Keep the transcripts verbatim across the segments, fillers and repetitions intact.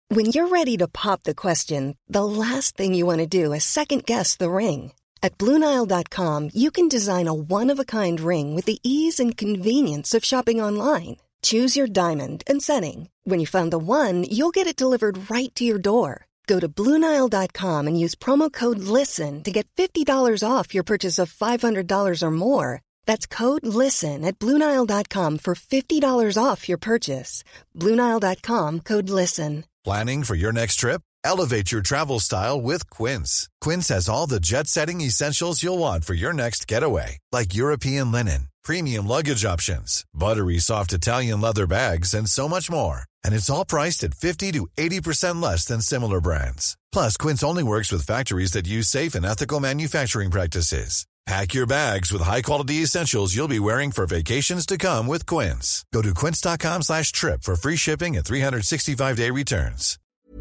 When you're ready to pop the question, the last thing you want to do is second-guess the ring. At Blue Nile dot com, you can design a one-of-a-kind ring with the ease and convenience of shopping online. Choose your diamond and setting. When you find the one, you'll get it delivered right to your door. Go to Blue Nile dot com and use promo code LISTEN to get fifty dollars off your purchase of five hundred dollars or more. That's code LISTEN at Blue Nile dot com for fifty dollars off your purchase. Blue Nile dot com, code LISTEN. Planning for your next trip? Elevate your travel style with Quince. Quince has all the jet-setting essentials you'll want for your next getaway, like European linen, premium luggage options, buttery soft Italian leather bags, and so much more. And it's all priced at fifty to eighty percent less than similar brands. Plus, Quince only works with factories that use safe and ethical manufacturing practices. Pack your bags with high-quality essentials you'll be wearing for vacations to come with Quince. Go to quince dot com slash trip for free shipping and three sixty-five day returns.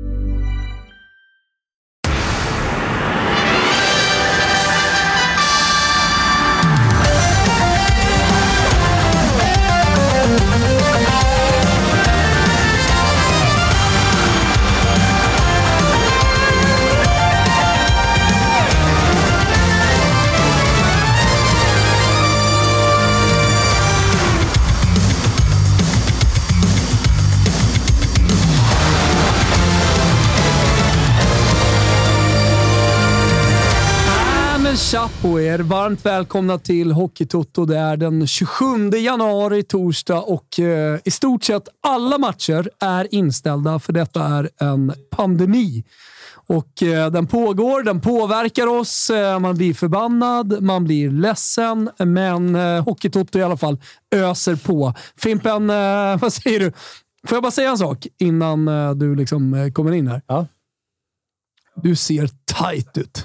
Tja på er, varmt välkomna till Hockeytoto. Det är den tjugosjunde januari, torsdag, och eh, i stort sett alla matcher är inställda, för detta är en pandemi. Och eh, den pågår, den påverkar oss, eh, man blir förbannad, man blir ledsen, men eh, Hockeytoto i alla fall öser på. Fimpen, eh, vad säger du? Får jag bara säga en sak innan eh, du liksom eh, kommer in här? Ja. Du ser tight ut.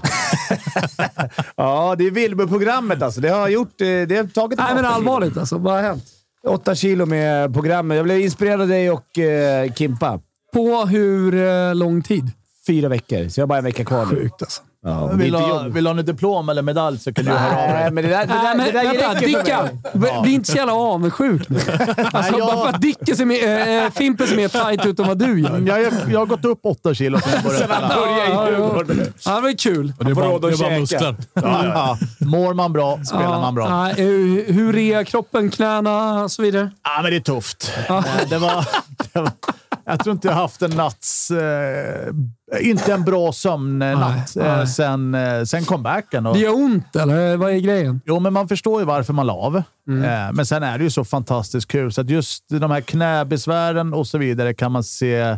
Ja, det är Wilbur-programmet alltså. Det har gjort... Det har tagit... Nej, men allvarligt alltså. Vad har hänt? Åtta kilo med programmet. Jag blev inspirerad av dig och eh, Kimpa. På hur eh, lång tid? Fyra veckor. Så jag har bara en vecka kvar. Sjukt alltså. Ja, vill du ha, vill ha en diplom eller medalj så kan du höra av dig. Men det där, det där, Nej, det där vänta, räcker Dicka, för mig. bli inte så jävla avundsjuk nu. Alltså, jag... bara för att Dicke ser mer, äh, Fimpen ser mer tight ut än vad du gör. Jag, jag har gått upp åtta kilo sen jag började. Ja, ja, ja. Ja, det var kul. Och det är bara, det är bara muskler. Ja, ja. Mår man bra, spelar ja, man bra. Ja, hur är kroppen, knäna och så vidare? Ja, men det är tufft. Ja. Det var... Det var jag tror inte jag haft en natts... Eh, inte en bra sömnnatt eh, sen, eh, sen comebacken. Och, det gör ont, eller vad är grejen? Jo, men man förstår ju varför man la av. Mm. Eh, men sen är det ju så fantastiskt kul. Så att just de här knäbesvären och så vidare kan man se...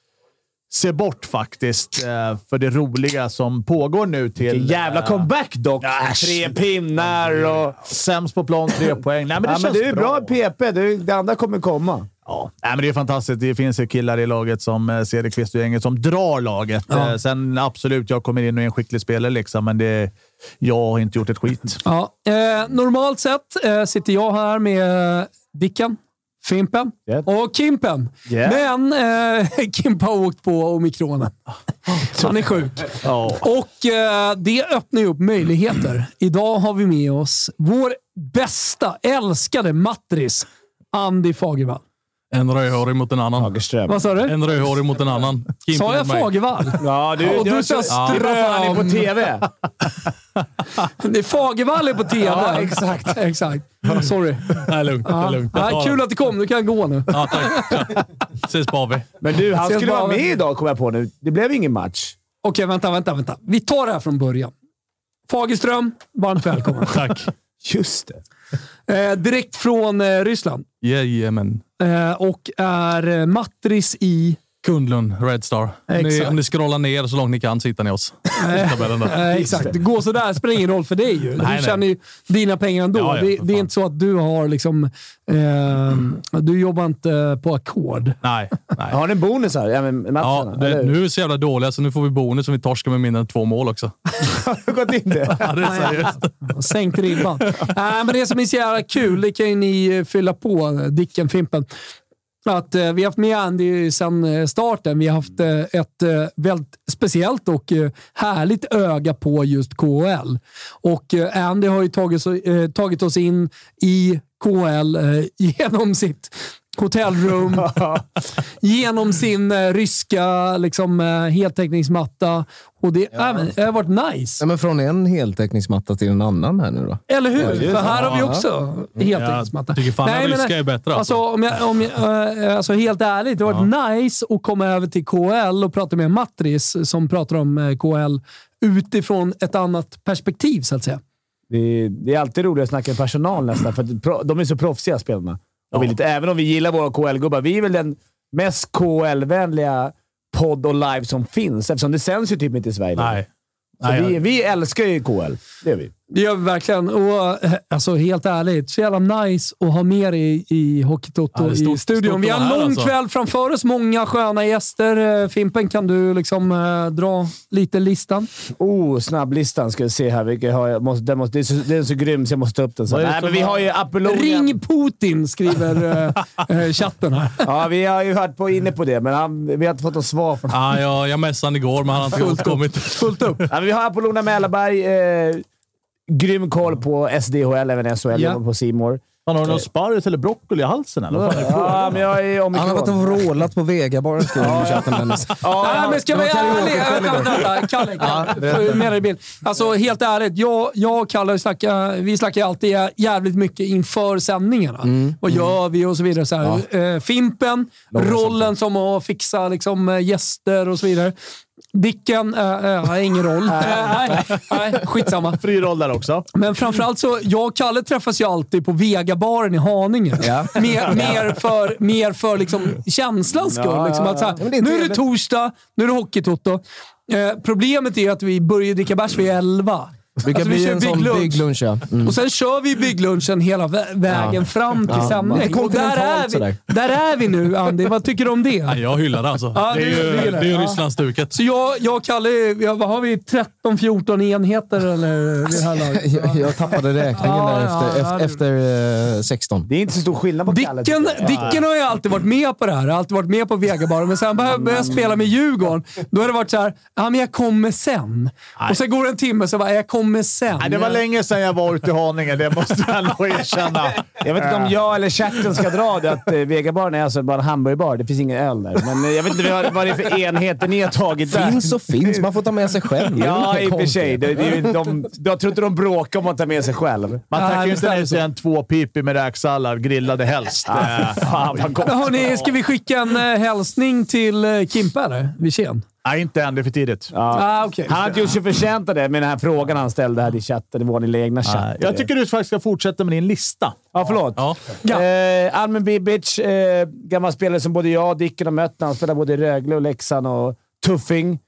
Se bort faktiskt eh, för det roliga som pågår nu till... Vilken jävla comeback dock. Äh, tre pinnar och... Sämst på plan, tre poäng. Nej, men det ja, känns men du är bra, bra. P P. Du, det andra kommer komma. Ja, nej, men det är fantastiskt. Det finns ju killar i laget som eh, Cederqvist och gänget som drar laget. Ja. Eh, sen absolut, jag kommer in och är en skicklig spelare liksom, men det, jag har inte gjort ett skit. Ja, eh, normalt sett eh, sitter jag här med Dickan, Fimpen yeah. och Kimpen. Yeah. Men eh, Kimpa har åkt på omikronen. Han är sjuk. Oh. Och eh, det öppnar ju upp möjligheter. Idag har vi med oss vår bästa, älskade matris, Andy Fagervall. En rödhårig mot en annan. Fagerström. Vad sa du? En rödhårig mot en annan. Kim sa jag Fagervall? Ja, du, och du, du du sa Ström. på T V. Det är Fagervall är på T V. Ja, exakt. exakt. Sorry. Nej, lugnt. Ja. Det är lugnt. Ja, kul att du kom. Du kan gå nu. Ja, tack. Ses på A V. Men du, han Ses skulle på vara A V. med idag, kommer jag på nu. Det blev ingen match. Okej, vänta, vänta, vänta. Vi tar det här från början. Fagerström, varmt välkommen. Tack. Just det. Eh, direkt från eh, Ryssland. Jajamän. Eh, och är eh, matris i... Kundlund, Red Star. Ni, Exakt. om ni scrollar ner så långt ni kan så hittar ni oss. Tabellen där. Eh, exakt. Det går så där. Spelar ingen roll för dig ju. Du Nej, nej. tjänar ju dina pengar ändå. Ja, ja, det, för det är fan. inte så att du har liksom... Eh, du jobbar inte på ackord. Nej, nej. Har ni bonus här? Ja, men matcherna, Ja, det, eller? nu är vi så jävla dåliga så nu får vi bonus som vi torskar med mindre än två mål också. Har du gått in det? Ja, det är seriöst. Sänkt ribban. äh, men det som är så jävla kul, det kan ju ni fylla på, Dicken, Fimpen. Att eh, vi har haft med Andy sedan eh, starten. Vi har haft eh, ett eh, väldigt speciellt och eh, härligt öga på just K H L. Och eh, Andy har ju tagit, eh, tagit oss in i K H L eh, genom sitt hotellrum, genom sin uh, ryska liksom, uh, heltäckningsmatta. Och det, ja. äh, men, det har varit nice. Ja, men från en heltäckningsmatta till en annan här nu då. Eller hur? Ja, för här har vi också ja. heltäckningsmatta. Jag tycker fan att ryska men, är bättre. Alltså, alltså, om jag, om jag, uh, alltså helt ärligt, det har varit ja. nice att komma över till K L och prata med Matris som pratar om uh, K L utifrån ett annat perspektiv så att säga. Det är, det är alltid roligt att snacka med personal nästan, för att de är så proffsiga spelarna. Ja. Lite, även om vi gillar våra K L-gubbar, vi är väl den mest K L-vänliga podd och live som finns, eftersom det sänds ju typ inte i Sverige. Nej. Så Nej, vi, ja. vi älskar ju K L. Det gör vi. Det gör vi verkligen. Och alltså, helt ärligt, så jävla nice att ha med i, i Hockeytoto ja, i studion. Vi har en lång alltså. kväll framför oss. Många sköna gäster. Fimpen, kan du liksom äh, dra lite listan? Oh, snabblistan ska jag se här. Vilka har jag måste, det, måste, det, är så, det är så grym så jag måste ta upp den. Så. Nej, men vi har ju Apollonian. Ring Putin, skriver äh, chatten här. Ja, vi har ju varit på, inne på det, men han, vi har inte fått något svar från ja, ja, jag messade han igår, men han har inte återkommit. Fullt upp. Ja, vi har Apollonian Mälarberg. Eh, grym koll på S D H L, även S H L, yeah. på C More. Han har någon sparris eller broccoli i halsen eller? Ja, ja, men jag är omikron. Han har varit och rålat på Vegabaren, skriver ja, ja. ja, Nej, men ska vi ärlig? Kalle, Kalle. Mer i bild. Alltså, helt ärligt. Jag, jag och Kalle snackar, vi snackar alltid jävligt mycket inför sändningarna. Mm. Vad gör vi och så vidare. Så här. Ja. Uh, Fimpen, Lång rollen som att fixa liksom, gäster och så vidare. Dicken äh, äh, har ingen roll. nej, nej, skitsamma. Fri roll där också. Men framförallt så, jag och Kalle träffas ju alltid på Vegabaren i Haninge. Ja. Mer, mer för, mer för liksom, känslans skull. Ja, liksom, att så här, ja, nu är det torsdag, nu är det Hockeytoto. Eh, problemet är att vi börjar dricka bärs vid elva. Det kan alltså, bli en sån bygglunch, ja. Mm. Och sen kör vi bygglunchen hela vä- vägen ja. fram till ja. sändning. Och där är, vi, där är vi nu, Andy. Vad tycker du om det? Ja, jag hyllar det alltså. Ja, det, det är ju, det är ju ja. Rysslandsduket. Så jag, jag kallar, vad har vi, tretton fjorton enheter eller det här laget? jag, jag tappade räkningen ja, där efter, ja, efter, efter sexton. Det är inte så stor skillnad på Kalle. Dicken, Dicken har ju alltid varit med på det här. Alltid varit med på Vegabaren. Men sen började jag spela med Djurgården. Då har det varit så här, ja men jag kommer sen. Nej. Och sen går det en timme så bara, jag kommer sen. Nej, det var länge sedan jag var ute i Haninge, det måste jag nog erkänna. Jag vet inte om jag eller chatten ska dra det, att eh, Vegabaren är alltså bara en hamburgerbar. Det finns ingen öl där. Men eh, jag vet inte vad, vad det är för enheter ni har tagit där. Finns och finns, man får ta med sig själv. Ja, i och för sig. Det, det, de, de, jag tror inte de bråkar om att ta med sig själv. Man tackar ju inte ner sig en två pipi med räksallad, grillade helst. Ah, fan vad gott. Hörrni, ska vi skicka en eh, hälsning till eh, Kimpa, eller? Wisén? Nej, inte än. Det är för tidigt. Ja. Ah, okay. Han hade ju så förtjänt det med den här frågan han ställde här i chatten. Det var din egna chatt. Ah, jag tycker du faktiskt ska fortsätta med din lista. Ja, förlåt. Ja. Ja. Eh, Almen Bibic, eh, gammal spelare som både jag och Dicken har mött. Han spelar både i Rögle och Leksand och Tuffing.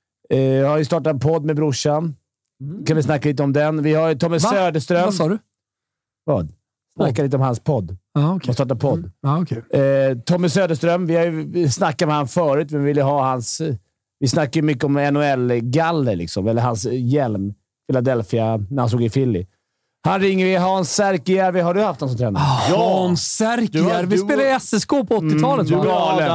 Eh, har ju startat en podd med brorsan. Mm. Kan vi snacka lite om den. Vi har ju Tommy Va? Söderström. Vad sa du? Vad? Snacka lite om hans podd. Ah, okay. Han startar podd. Mm. Ah, okay. eh, Tommy Söderström. Vi har ju snackat med han förut, men vi ville ha hans... Vi snackar ju mycket om N H L-galler, liksom. Eller hans hjälm. Philadelphia, när han såg i Philly. Han ringer vi Hans Särkijärvi. Har du haft någon som tränare? Ah, ja. Hans Särkijärvi. Vi spelade i S S K på åttiotalet. Mm,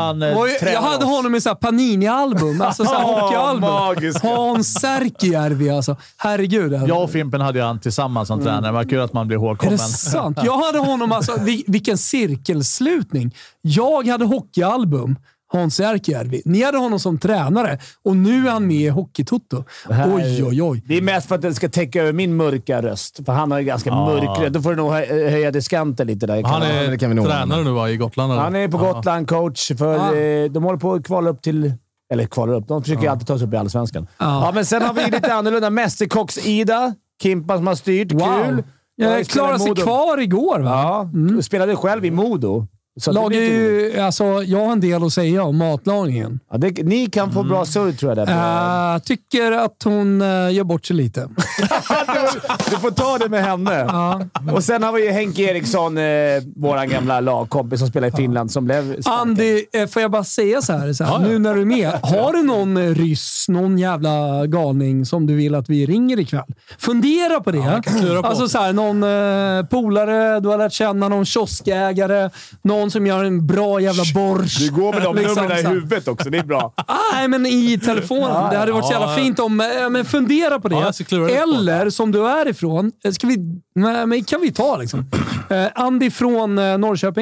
jag hade honom i så här Panini-album. Alltså så här hockeyalbum. Hans Särkijärvi, alltså. Herregud. Alltså. Jag och Fimpen hade ju han tillsammans som mm. tränare. Det var kul att man blir ihågkommen. Är det sant? Jag hade honom, alltså. Vilken cirkelslutning. Jag hade hockeyalbum. Hans Särkijärvi. Ni hade honom som tränare och nu är han med i Hockeytoto. Oj, oj, oj. Det är mest för att den ska täcka över min mörka röst. För han har ju ganska ja. mörk. Då får du nog höja diskanten lite där. Han är det kan vi nog tränare nu va, i Gotland? Eller? Han är på ja. Gotland, coach. För ja. De håller på att kvala upp till... Eller kvala upp. De försöker ja. alltid ta sig upp i Allsvenskan. Ja. Ja, men sen har vi lite annorlunda. Mästerkocks-Ida. Kimpa som har styrt. Wow. Kul. Jag klarade sig kvar igår va? Ja. Mm. Du spelade själv i Modo. Lagar ju, alltså, jag har en del att säga om matlagningen. Ja, det, ni kan få mm. bra surr tror jag. Jag uh, tycker att hon uh, gör bort sig lite. du, du får ta det med henne. Uh. Och sen har vi ju Henke Eriksson, eh, våran gamla lagkompis som spelar i Finland. Uh. Som blev Andy, eh, får jag bara säga så här, så här uh. nu när du är med. Har du någon eh, ryss, någon jävla galning som du vill att vi ringer ikväll? Fundera på det. Uh, alltså så här, någon eh, polare, du har lärt känna någon kioskägare, någon som gör en bra jävla borsch. Du går med de liksom, numren i huvudet också, det är bra. Nej, men i telefonen. Det hade varit så jävla fint om... Men fundera på det. Ja, eller, som du är ifrån, ska vi, men kan vi ta liksom. Andy från Norrköping.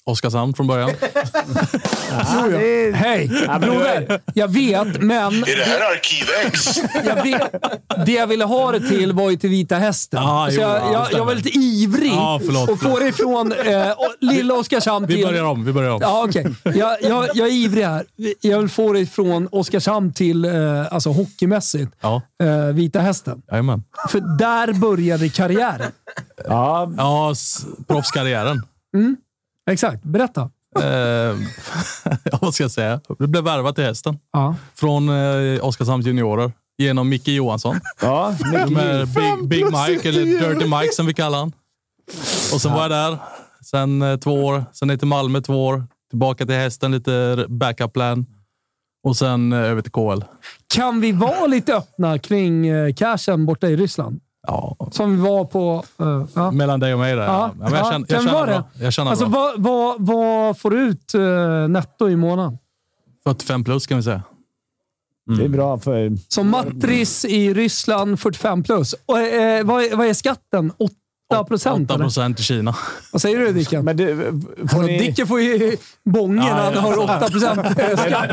Oskarshamn från början. Jo, jo. Hej, broder. Jag vet, men... Är det här Arkiv X? Jag vet, det jag ville ha det till var ju till Vita Hästen. Ah, så jo, jag, ja, jag, jag var lite ivrig ah, förlåt, och få det ifrån eh, lilla Oskarshamn till... Vi börjar om, vi börjar om. Ja, okej. Okay. Jag, jag, jag är ivrig här. Jag vill få det ifrån Oskarshamn till eh, alltså hockeymässigt. Ja. Eh, Vita Hästen. Jajamän. För där började karriären. Ja, ja proffskarriären. Mm. Exakt. Berätta. Eh, ja, vad ska jag säga? Det blev värvat till Hästen. Ja. Från eh, Oskarshamns juniorer. Genom Micke Johansson. Ja, med Big, Big Mike, eller Dirty Mike som vi kallar han. Och sen ja. var jag där. Sen eh, två år. Sen ner till Malmö två år. Tillbaka till Hästen, lite backup plan. Och sen eh, över till K L. Kan vi vara lite öppna kring eh, cashen borta i Ryssland? Ja. Som vi var på... Uh, ja. Mellan dig och mig där. Ja. Ja, men jag känner, jag känner bra. Jag känner alltså, bra. Vad, vad, vad får du ut uh, netto i månaden? fyrtiofem plus kan vi säga. Mm. Det är bra för... Som matris i Ryssland, fyrtiofem plus. Och, eh, vad, är, vad är skatten? åtta procent? åtta procent i Kina. Vad säger du, Dicken? Men du, får alltså, ni... Dicken får ju bången när han har åtta procent skatt.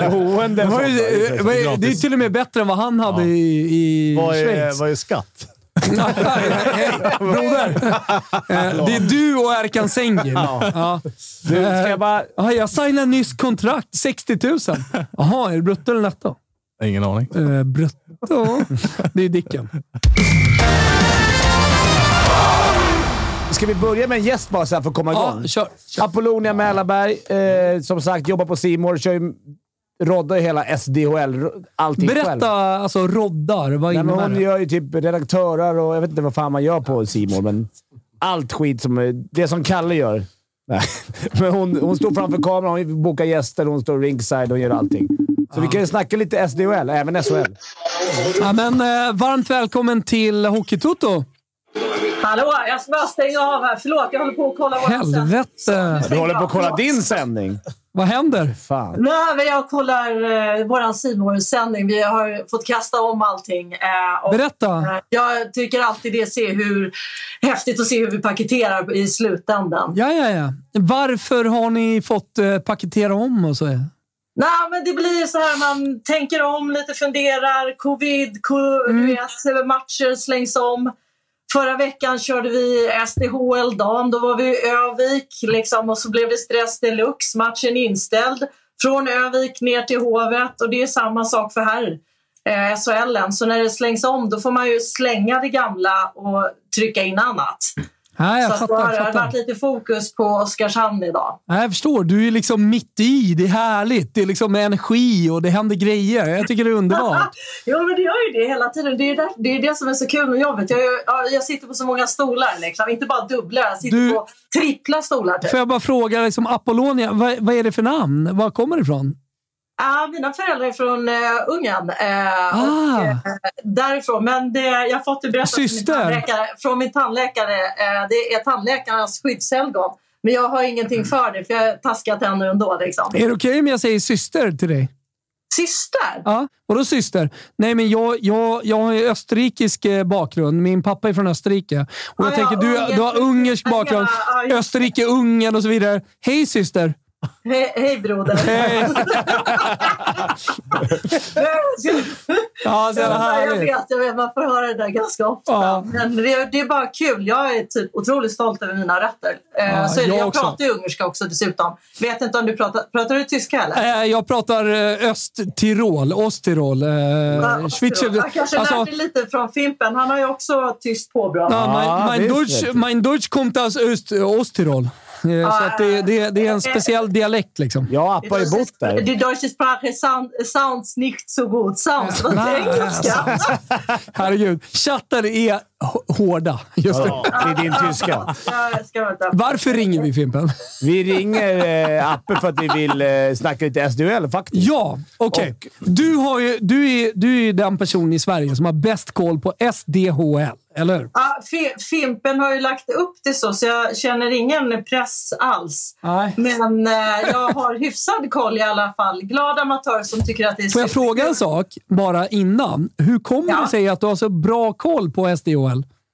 det, det är till och med bättre än vad han hade ja. i, i vad är, Schweiz. Vad är skatt? Hej, broder. Det är du och Erkan Sengin. Ja. Ja. Du, ska jag bara... Ja, jag signade nyss kontrakt. sextio tusen. Jaha, är det brutto eller netto? Ingen aning. Uh, brutto. Det är Dicken. Ska vi börja med en gäst bara så här för att komma igång? Ja, kör, kör. Apollonia Mälarberg, eh, som sagt, jobbar på C More, kör ju, roddar hela S D H L, allting Berätta, själv. alltså roddar, vad Nej, innebär hon det? gör ju typ redaktörer och jag vet inte vad fan man gör på C More, men allt skit som... Det som Kalle gör. Nej. Men hon, hon står framför kameran, hon bokar gäster, hon står ringside och gör allting. Så ja. vi kan ju snacka lite S D H L, även S H L. Ja, men eh, varmt välkommen till Hockeytoto. Hallå, jag ska bara stänga av här. Förlåt, jag håller på att kolla vår Helvete! Du håller på att kolla din sändning. Vad händer? Fan. Nej, men jag kollar eh, våran C More-sändning. Vi har fått kasta om allting. Eh, och, Berätta! Eh, jag tycker alltid det ser hur häftigt att se hur vi paketerar i slutändan. Ja, ja, ja. Varför har ni fått eh, paketera om och så? Nej, men det blir så här, man tänker om lite, funderar. Covid, co- mm. du vet, matcher slängs om. Förra veckan körde vi S D H L-dagen, då var vi i Övik liksom, och så blev det stress deluxe, matchen inställd från Övik ner till Hovet, och det är samma sak för här eh, S H L. Så när det slängs om, då får man ju slänga det gamla och trycka in annat. Ja, jag så fattar, det har jag fattar. varit lite fokus på Oskarshamn idag. Ja, jag förstår, du är liksom mitt i, det är härligt, det är liksom energi och det händer grejer. Jag tycker det är underbart. Jo, men det gör ju det hela tiden. Det är det, det, är det som är så kul med jobbet. Jag, jag, jag sitter på så många stolar, liksom. Inte bara dubbla, jag sitter du, på trippla stolar. Typ. Får jag bara fråga, liksom, Apollonia, vad, vad är det för namn? Var kommer det ifrån? Ah, mina föräldrar är från uh, Ungern. Uh, ah. och, uh, därifrån. Men det, jag har fått det berättat från min tandläkare. Från min tandläkare. Uh, det är tandläkarnas skyddshelgon. Men jag har ingenting för det, för jag har taskat tänder ändå. Liksom. Är det okej okay om jag säger syster till dig? Syster? Ja, vadå syster? Nej, men jag, jag, jag har ju österrikisk bakgrund. Min pappa är från Österrike. Och jag ah, tänker, ja, du, du har ungersk bakgrund. Ja, Österrike, Ungern och så vidare. Hej syster! Hej, hej broder. Hej. Ja, så jag, jag, vet, jag vet, man får höra det där ganska ofta. Ja. Men det, det är bara kul. Jag är typ otroligt stolt över mina rötter. Ja, så jag, jag pratar ju ungerska också dessutom. Vet inte om du pratar... Pratar du tyska eller? Jag pratar Östtirol, Osttirol. Ja, Schweizer. Jag kanske alltså, lärde lite från Fimpen. Han har ju också tyst påbrott. Ja, ja, mein, mein, Deutsch, mein Deutsch kommt aus Öst, Osttirol. Så att det, det, det är en speciell dialekt liksom. Jag har ju bott där. Die deutsche Sprache sounds nicht so gut. Sounds på engelska. Herregud. Chatten är hårda. Just det. Ja, det är din tyska. Varför ringer vi, Fimpen? Vi ringer eh, Appe för att vi vill eh, snacka lite S D H L faktiskt. Ja, okej. Okay. Du, har ju, du, är, du är den person i Sverige som har bäst koll på S D H L. Eller? Ja, Fimpen har ju lagt upp det så, så jag känner ingen press alls. Nej. Men eh, jag har hyfsad koll i alla fall. Glad amatör som tycker att det är... Får jag fråga en sak bara innan? Hur kommer ja. det sig att du har så bra koll på S D H L?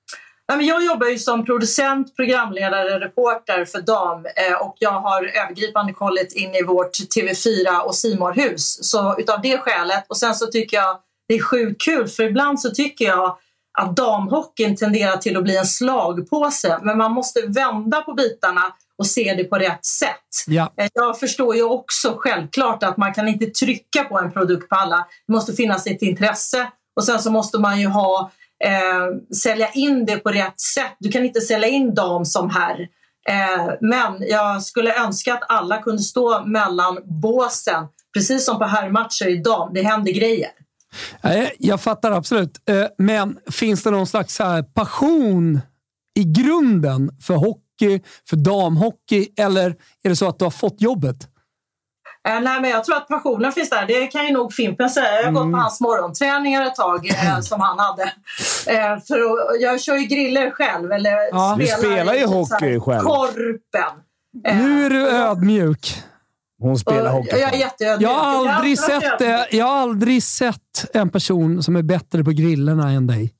Ja, men jag jobbar ju som producent, programledare, reporter för Dam eh, och jag har övergripande kollet in i vårt T V fyra och C More-hus. Så utav det skälet, och sen så tycker jag det är sjukt kul, för ibland så tycker jag att damhockeyn tenderar till att bli en slagpåse, men man måste vända på bitarna och se det på rätt sätt. Ja. Jag förstår ju också självklart att man kan inte trycka på en produkt på alla. Det måste finnas ett intresse, och sen så måste man ju ha eh, sälja in det på rätt sätt. Du kan inte sälja in dam som herr. Eh, men jag skulle önska att alla kunde stå mellan båsen, precis som på herrmatcher i dam. Det händer grejer. Jag fattar absolut. Men finns det någon slags här passion i grunden för hockey, för damhockey, eller är det så att du har fått jobbet? Eh, nej, men jag tror att passionen finns där. Det kan ju nog Fimpen säga. Jag har mm. gått på hans morgonträningar ett tag eh, som han hade. Eh, för att, jag kör ju griller själv. Eller ja. spelar, Du spelar ju hockey själv. Korpen. Eh, nu är du ödmjuk. Hon spelar hockey. Jag är jätteödmjuk. Jag har aldrig, jag sett, det, jag har aldrig sett en person som är bättre på grillerna än dig.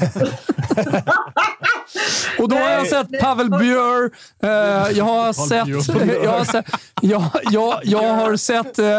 Och då har jag sett Pavel Björ, eh, jag har sett jag har sett jag, jag, jag har sett eh,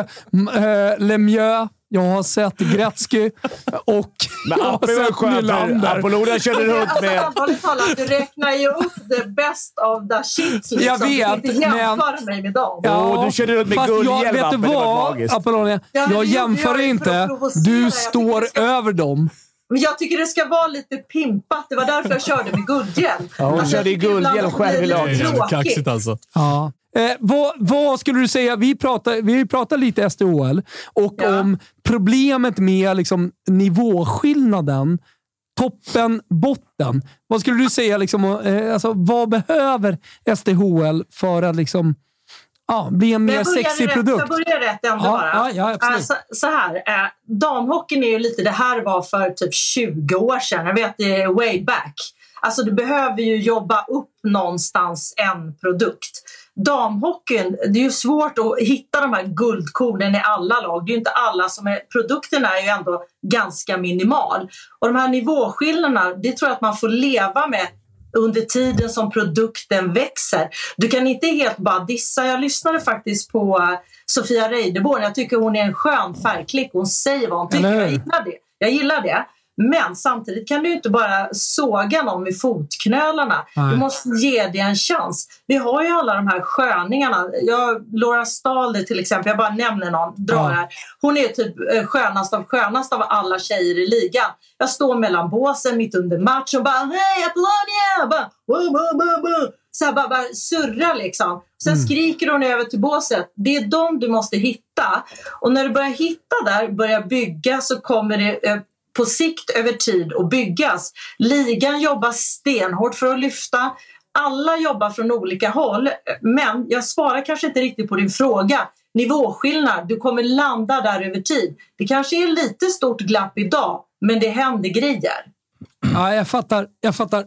Lemieux, jag har sett Gretzky och men jag har sett Nylander. Apollonia körde runt med... Allvarligt talat, du räknar ju upp det best of the shit. Liksom. Jag vet, du inte men... mig med dem. Ja, oh, du körde runt med guldhjälm. Vet du vad, Apollonia? Jag, jag jämför inte. Du står ska... över dem. Men jag tycker det ska vara lite pimpat. Det var därför jag körde med guldhjälm. Ja, hon alltså, körde i guldhjälm själv i laget. Det är kaxigt alltså. Ja. Eh, vad, vad skulle du säga? Vi pratar, vi pratar lite S D H L och ja. om problemet med liksom, nivåskillnaden. Toppen, botten. Vad skulle du säga? Liksom, eh, alltså, vad behöver S D H L för att liksom, ja, bli en mer sexig rätt, produkt? Jag börjar rätt ändå ja, bara. Ja, ja, absolut. Alltså, så här, eh, damhockeyn är ju lite, det här var för typ tjugo år sedan. Jag vet, det är way back. Alltså du behöver ju jobba upp någonstans en produkt. Damhockeyn, det är ju svårt att hitta de här guldkornen i alla lag. Det är ju inte alla som är, produkten är ju ändå ganska minimal. Och de här nivåskillnaderna, det tror jag att man får leva med under tiden som produkten växer. Du kan inte helt bara dissa. Jag lyssnade faktiskt på Sofia Reideborn. Jag tycker hon är en skön färgklick. Hon säger vad hon tycker. Jag gillar det. Jag gillar det. Men samtidigt kan du inte bara såga någon med fotknölarna. Nej. Du måste ge det en chans. Vi har ju alla de här sköningarna. Jag, Laura Stalder till exempel, jag bara nämner någon, drar här. Hon är typ skönast av skönast av alla tjejer i ligan. Jag står mellan båsen mitt under match och bara hej Apollonia! Bara, wah, wah, wah, wah. Så här bara, bara surra liksom. Sen mm. skriker hon över till båset. Det är dem du måste hitta. Och när du börjar hitta där, börjar bygga, så kommer det eh, på sikt över tid att byggas. Ligan jobbar stenhårt för att lyfta. Alla jobbar från olika håll. Men jag svarar kanske inte riktigt på din fråga. Nivåskillnad, du kommer landa där över tid. Det kanske är lite stort glapp idag, men det händer grejer. Ja, jag fattar. Jag fattar.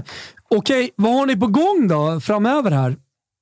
Okej, vad har ni på gång då framöver här?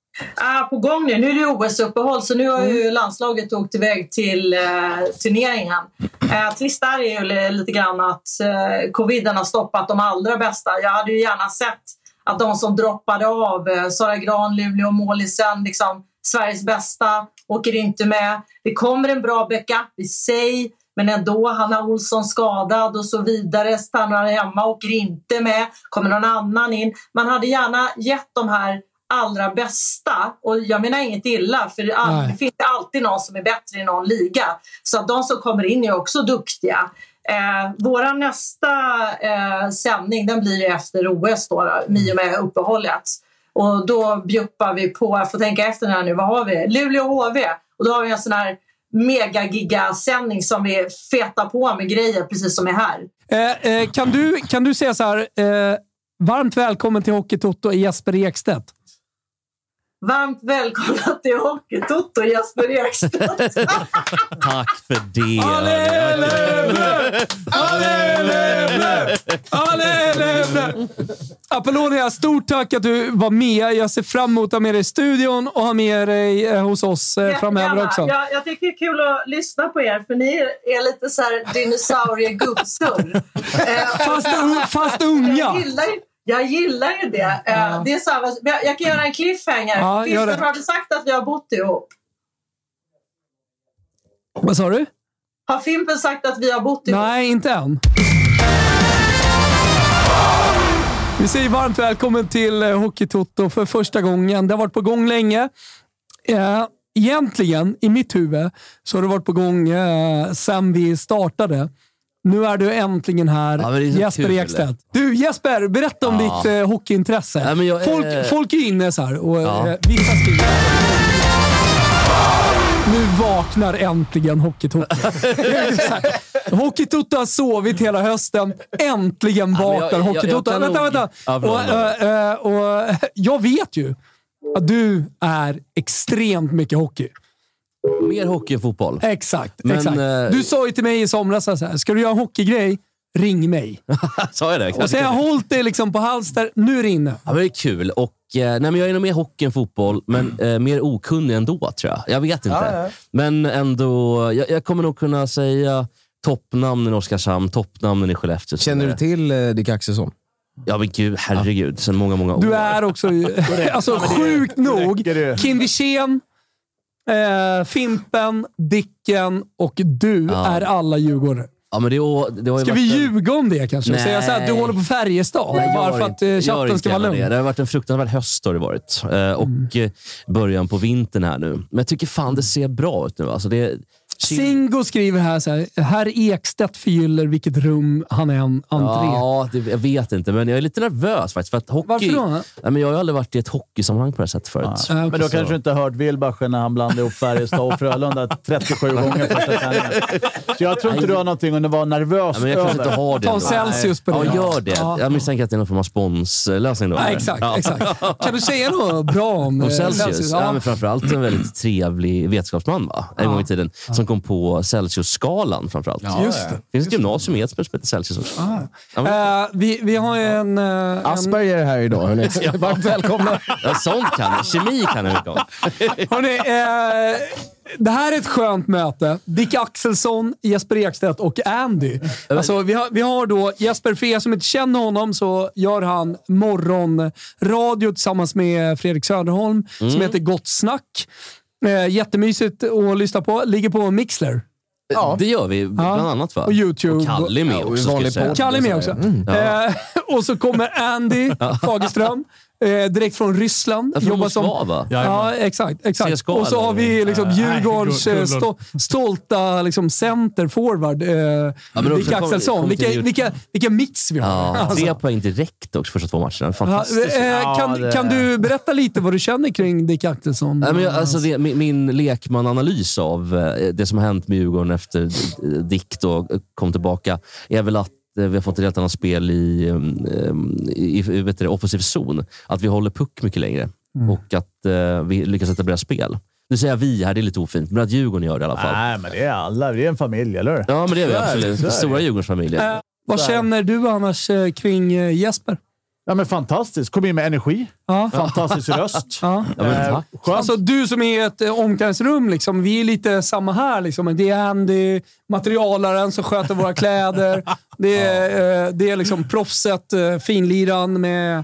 Ah, på gång nu. Nu är det O S-uppehåll, så nu har ju landslaget åkt iväg till eh, turneringen. Eh, trist där är ju lite grann att eh, coviden har stoppat de allra bästa. Jag hade ju gärna sett att de som droppade av, eh, Sara Gran, Luleå och Målisen, liksom Sveriges bästa, åker inte med. Det kommer en bra backup i sig, men ändå Hanna Olsson skadad och så vidare, stannar hemma, åker inte med. Kommer någon annan in. Man hade gärna gett de här allra bästa, och jag menar inget illa, för all, det finns alltid någon som är bättre i någon liga, så att de som kommer in är också duktiga. Eh, våra nästa eh, sändning, den blir ju efter O S då, i och med uppehållet, och då bjuppar vi på, jag får tänka efter här nu, vad har vi? Luleå H V, och då har vi en sån här mega giga sändning som vi fetar på med grejer precis som är här. Eh, eh, kan, du, kan du säga så här, eh, varmt välkommen till Hockey Toto Jesper Ekstedt. Varmt välkomna till Hockey Toto, Jesper Ekstedt. Tack för det. Allé, levle! Allé, levle! Allé, levle! Apollonia, stort tack att du var med. Jag ser fram emot att ha med dig i studion och ha med dig eh, hos oss eh, framöver också. Jag, jag tycker det är kul att lyssna på er, för ni är lite så här dinosauriegubbsur. fast, fast unga. Jag gillar, Jag gillar ju det. Ja. Det är så här, jag kan göra en cliffhanger. Ja, gör det. Fimpen har sagt att vi har bott ihop. Vad sa du? Har Fimpen sagt att vi har bott ihop? Nej, inte än. Vi säger varmt välkommen till Hockeytoto för första gången. Det har varit på gång länge. Eh, egentligen, i mitt huvud, så har det varit på gång eh, sen vi startade. Nu är du äntligen här, ja, Jesper Ekstedt. Du Jesper, berätta om ja. ditt eh, hockeyintresse. Ja, men jag, folk, eh... folk är inne så här och ja. eh, vissa skriver... Nu vaknar äntligen Hockeytoto. Hockeytoto har sovit hela hösten. Äntligen vaknar Hockeytoto. Vänta, vänta. Ja, och, och, och, och jag vet ju att du är extremt mycket hockey. Mer hockey än fotboll. Exakt, Men, exakt. Du sa ju till mig i somras så här, ska du göra en hockeygrej? Ring mig. Sa jag det? Och så har jag hållit det liksom på halster. Nu är det inne. Ja, men det är kul. Och, nej, men jag är nog mer hockey än fotboll, men eh, mer okunnig ändå, tror jag. Jag vet inte. Ja, ja. Men ändå, jag, jag kommer nog kunna säga toppnamnen i Oskarshamn, toppnamnen i Skellefteå. Känner du till eh, Dick Axelsson? Ja, men gud, herregud. Sen många, många år. Du är också, alltså ja, sjukt det, nog, Kim Wirsén, eh, Fimpen, Dicken och du ja. är alla djurgårdare. Ja, men det, det har ska vi ljuga om det kanske? Nej. Säga så att du håller på Färjestad nej, bara för att inte, chatten ska vara lugn. Det. det har varit en fruktansvärd höst har det varit. Eh, och mm. början på vintern här nu. Men jag tycker fan det ser bra ut nu. Alltså det, Singo skriver här så här. Herr Ekstedt förgyller vilket rum han är en entré. Ja, det, jag vet inte. Men jag är lite nervös faktiskt. För att hockey, varför då? Nej, men jag har aldrig varit i ett hockeysammanhang på det här sättet förut. Ja. Men då kanske du inte hört Wilbacher när han blandade ihop Färjestad och Frölunda trettiosju gånger första träningen. Så jag tror inte du har någonting om du var nervös. Ja, men jag kanske inte har det. Ta Celsius på det. Ja, gör det. Ja. Jag misstänker att det är någon form av sponslösning då. Ja, exakt, ja. exakt. Kan du säga något bra om, om Celsius? Celsius? Ja. Ja, men framförallt en väldigt trevlig vetenskapsman, va? En ja. gång i tiden. Ja. Som kom på Celsius-skalan framförallt. Ja, just det. Det finns ett gymnasium i Edsberg som heter Celsius också. Ah. Ja, uh, vi, vi har ju en... Uh, Asperger är här idag, hörni. Ja. Varmt välkomna. Ja, sånt kan. Kemi kan jag mycket om. Hörrni, uh, det här är ett skönt möte. Dick Axelsson, Jesper Ekstedt och Andy. Alltså, vi, har, vi har då Jesper, för er som inte känner honom så gör han morgonradio tillsammans med Fredrik Söderholm mm. som heter Gott Snack. Eh, jättemysigt att lyssna på. Ligger på Mixler. Ja, det gör vi bland annat, va? Och YouTube. Och Kalle med också. Ja, Kalle med också. Mm. Ja. Eh, och så kommer Andy Fagerström. Eh, direkt från Ryssland. Från jobbar Moskva, som, va? Ja, exakt. exakt. C S K, och så har vi liksom Djurgårdens äh, sto, stolta liksom, center forward. Eh, ja, Dick Axelsson. Vilka, vilka, vilka mix vi har. Ja, alltså. Tre poäng direkt också första två matcherna. Fantastiskt. Ja, eh, kan, ja, det... kan du berätta lite vad du känner kring Dick Axelsson? Ja, men jag, alltså det, min, min lekmananalys av eh, det som har hänt med Djurgården efter Dick då kom tillbaka är väl att vi har fått ett helt annat spel i, i, i vet du, offensiv zon. Att vi håller puck mycket längre. Mm. Och att uh, vi lyckas etablera spel. Nu säger jag vi här, det är lite ofint. Men att Djurgården gör det i alla fall. Nej, men det är alla. Det är en familj, eller? Ja, men det är vi absolut. Den stora Djurgårdsfamiljen. Äh, vad känner du annars eh, kring eh, Jesper? Ja, men fantastiskt. Kom in med energi. Ja. Fantastisk röst. Ja. Ja, men tack. Eh, alltså, du som är i ett eh, omklädningsrum, liksom, vi är lite samma här. Liksom. Det är Andy, materialaren som sköter våra kläder. Det är, eh, det är liksom proffset, eh, finliran med...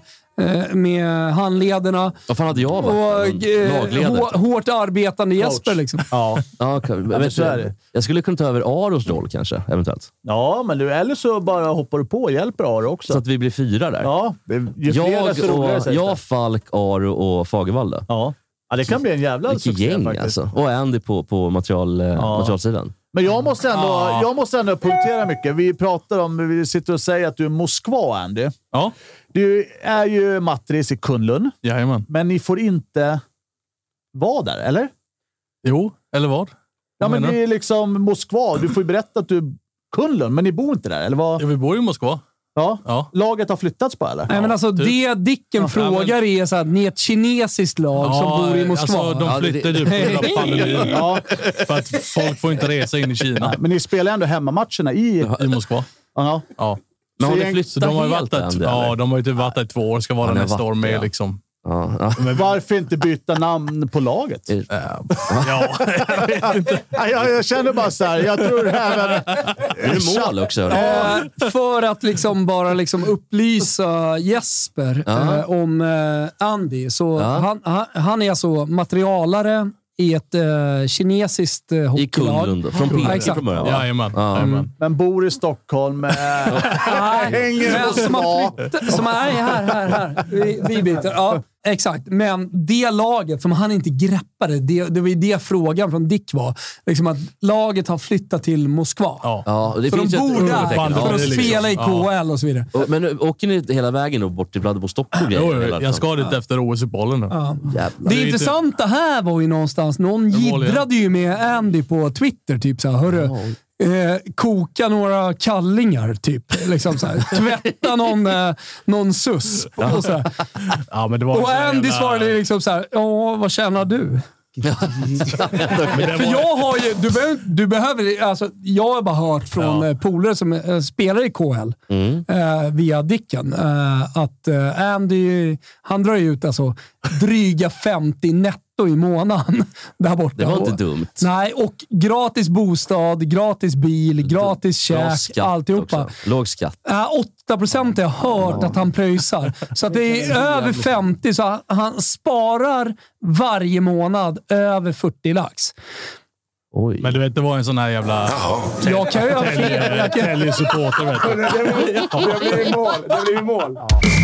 med handlederna. Vad fan hade jag varit? Och eh, hårt arbetande Jesper liksom. Ja, ja okay. Men vet du, jag skulle kunna ta över Aros roll kanske, eventuellt. Ja, men du, eller så bara hoppar du på och hjälper Aro också. Så att vi blir fyra där. Ja, ju jag, och, jag Falk, Aro och Fagervall. Ja. Ja, det kan bli en jävla succé gäng, faktiskt. Alltså. Och Andy på, på material, ja. materialsidan. Men jag måste ändå, ja. jag måste ändå punktera mycket. Vi pratar om, vi sitter och säger att du är Moskva, Andy. Ja. Du är ju matris i Kunlun. Jajamän. Men ni får inte vara där, eller? Jo, eller vad? Ja, men det är liksom Moskva. Du får ju berätta att du är Kunlun, men ni bor inte där, eller vad? Ja, vi bor i Moskva. Ja. ja. Laget har flyttats på, eller? Nej, men alltså, typ. Det Dicken ja, frågar men... är så att ni är ett kinesiskt lag ja, som bor i Moskva. Alltså, de flyttade ju på grund av pandemin. Ja. För att folk får inte resa in i Kina. Nej, men ni spelar ändå hemmamatcherna i... I Moskva. Ja. Ja. Men har ni flyttat de har ju varit där, ja, de har ju typ varit där i två år. Ska vara nästa år med liksom. Ja, ja. Men varför inte byta namn på laget? Äh, ja, jag vet inte. Jag, jag känner bara så här. Jag tror även... Är det mål också? Eh, för att liksom bara liksom upplysa Jesper eh, om eh, Andy. Så Ja. han, han, han är alltså materialare i ett eh, kinesiskt eh, I hockeylag. Kunlund. Från Ja, Peking exakt. från början, va? Jajamän. Ja. Jajamän. Men bor i Stockholm. Äh, hänger Men på som har spa. flyttat... Som är här, här, här. Vi, vi byter. Ja, exakt. Men det laget som han inte greppade, det, det var ju det frågan från Dick var. Liksom att laget har flyttat till Moskva. Ja. Ja, och det För finns de ju ett bor där frågetecken. för att liksom. spela i Ja. K H L och så vidare. Och- Men åker ni hela vägen då bort till Vladivostok och grejer? Jo, jo, hela jag ska dit efter O S i bollen nu. Ja. Jävlar. Det är intressanta här var ju någonstans, någon giddrade ju med Andy på Twitter, typ såhär, hörru, eh, koka några kallingar, typ. Liksom såhär, tvätta någon, eh, någon sus. Och, så här. Ja, men det var Och så Andy jävla- svarade liksom såhär, ja, vad tjänar du? För jag har ju, du, behöver, du behöver, alltså, jag har bara hört från Ja. ja. polare som äh, spelar i K H L Mm. äh, via Dicken äh, att äh, Andy, han drar ju ut alltså dryga femtio netto i månaden där borta. Det var inte dumt. Nej, och gratis bostad, gratis bil, gratis Bra käk, skatt alltihopa. också. Låg skatt. Äh, åtta procent har jag hört att han pröjsar. Så att det är över femtio, så han, han sparar varje månad över fyrtio lax. Oj. Men du vet, det var en sån här jävla... Jag kan ju ha fel. Jag kan- Tälje-supporter, vet du. Det blir mål. Det blir mål.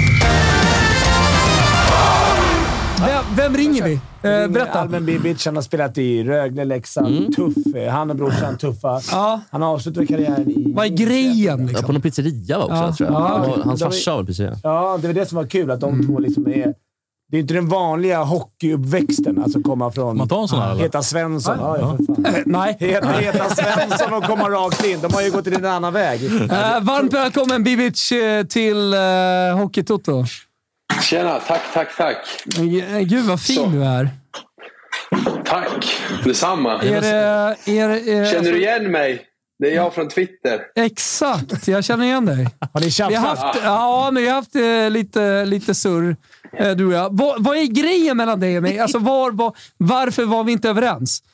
Vem, vem ringer vi? Eh, berätta. Almen Bibic, han har spelat i Rögle, Leksand. Tuff. Han och brorsan tuffa. Ja. Han har avslutat karriären i... Vad är grejen Ja, liksom? på någon pizzeria också, Ja. tror jag. Ja, Och Hans De är- farsa har en pizzeria. Ja, det var det som var kul. Att de två liksom är... Det är inte den vanliga hockeyuppväxten. Alltså komma från... Man tar en sån här, eller? Heta Svensson. Ja, ja, för fan. Eh, Nej. Heta, heta Svensson och komma rakt in. De har ju gått in en annan väg. Eh, varmt välkommen Bibic eh, till eh, Hockeytoto. Tjena, tack, tack, tack. Eh, Gud vad fin Så. du är. Tack, detsamma. Är det, är, är, Känner du igen mig? Det är jag från Twitter. Exakt, jag känner igen dig. Har ni Vi tjafsat? har haft, ja, men vi har haft eh, lite, lite surr, eh, du och jag. Vad, vad är grejen mellan dig och mig? Alltså, var, var, varför var vi inte överens?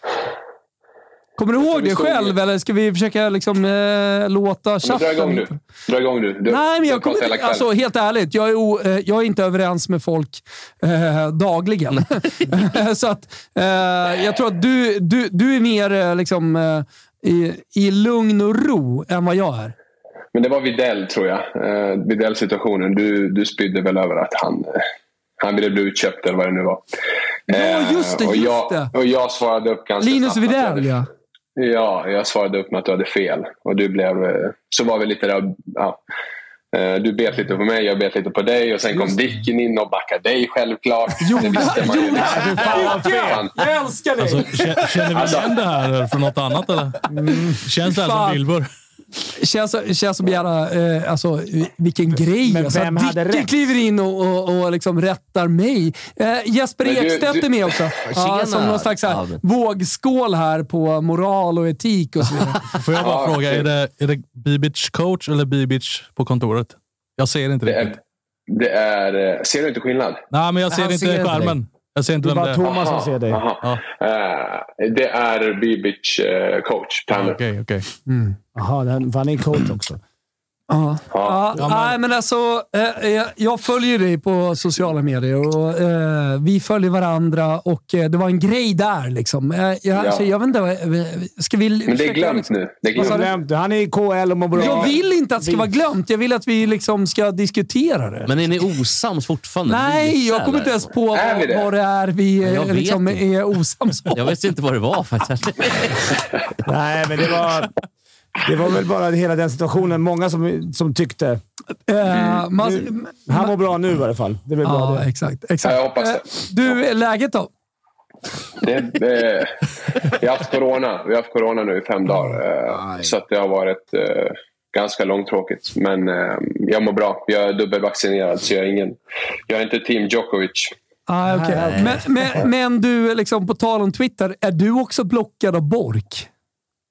Kommer du ihåg det själv, eller ska vi försöka liksom, eh, låta Men dra igång chatten... du. Dra igång du. du Nej, men du jag har kommer pratat hela inte... kvällen. Alltså, helt ärligt, jag är, o, eh, jag är inte överens med folk eh, dagligen. Så att eh, jag tror att du, du, du är mer eh, liksom, eh, i, i lugn och ro än vad jag är. Men det var Widell, tror jag. Uh, Widell-situationen. Du, du spydde väl över att han, uh, han ville bli utköpt, eller vad det nu var. Ja, just det, och just jag, det. Och jag svarade upp ganska Linus snabbt att jag Widell, hade- ja. Ja, jag svarade upp med att du hade fel. Och du blev... eh, Så var vi lite där... Ja. Eh, Du bet lite på mig, jag bet lite på dig. Och sen kom Dicken in och backade dig, självklart. Jo, Det visste man ju. jo, Fan. jag älskar dig! Alltså, kä- känner vi igen det här från något annat, eller? Känns det här Fan. som Wilbur? Känns, känns som jävla... Eh, alltså, vilken grej. Men Alltså, vem att hade Dicken rätt? kliver in och, och, och liksom rättar mig. Eh, Jesper Men du- Ekstedt du- är med också. Ja, Tjena. som någon slags så här, Ja, men- vågskål här på moral och etik och så vidare. Får jag bara Ja, fråga, okej. är det, är det Bibic coach eller Bibic på kontoret? Jag ser inte Det riktigt. är, det är... eh, Ser du inte skillnad? Nej, men jag ser Han inte ser inte skärmen. Jag ser inte Det är vem bara det är. Thomas som ser dig. Aha. Ja. Eh, det är Bibic eh, coach, tränare. Okej, okej. Jaha, den- han är coach också. Ja. Ja. Ja, nej, men alltså, eh, jag, jag följer dig på sociala medier och eh, vi följer varandra och eh, det var en grej där liksom. Eh, jag, alltså, jag vet inte, vad- ska vi... Men det är glömt nu. Det är Vad sa glömt. du? Glömt det. Han är i K L och mår bra. Jag vill inte att det ska vara glömt. Jag vill att vi liksom ska diskutera det. Men är ni osams fortfarande? Nej, Lite, jag kommer inte eller? ens på Är vi vad, det? vad det är vi Jag eh, vet liksom, inte. är osams om. Jag vet inte vad det var faktiskt. Nej, men det var... Det var väl bara hela den situationen. Många som, som tyckte... Eh, man, Nu, han mår bra nu i alla fall. Det är väl bra ja, det. exakt. exakt. Ja, jag hoppas det. Eh, Du, läget då? Det, det, vi har haft corona. Vi har haft corona nu i fem dagar. eh, Så att det har varit eh, ganska långtråkigt. Men eh, jag mår bra. Jag är dubbelvaccinerad, så jag är ingen... Jag är inte team Djokovic. Ah, okay. Nej. men, men, men du, liksom, på tal om Twitter, är du också blockad av Bork?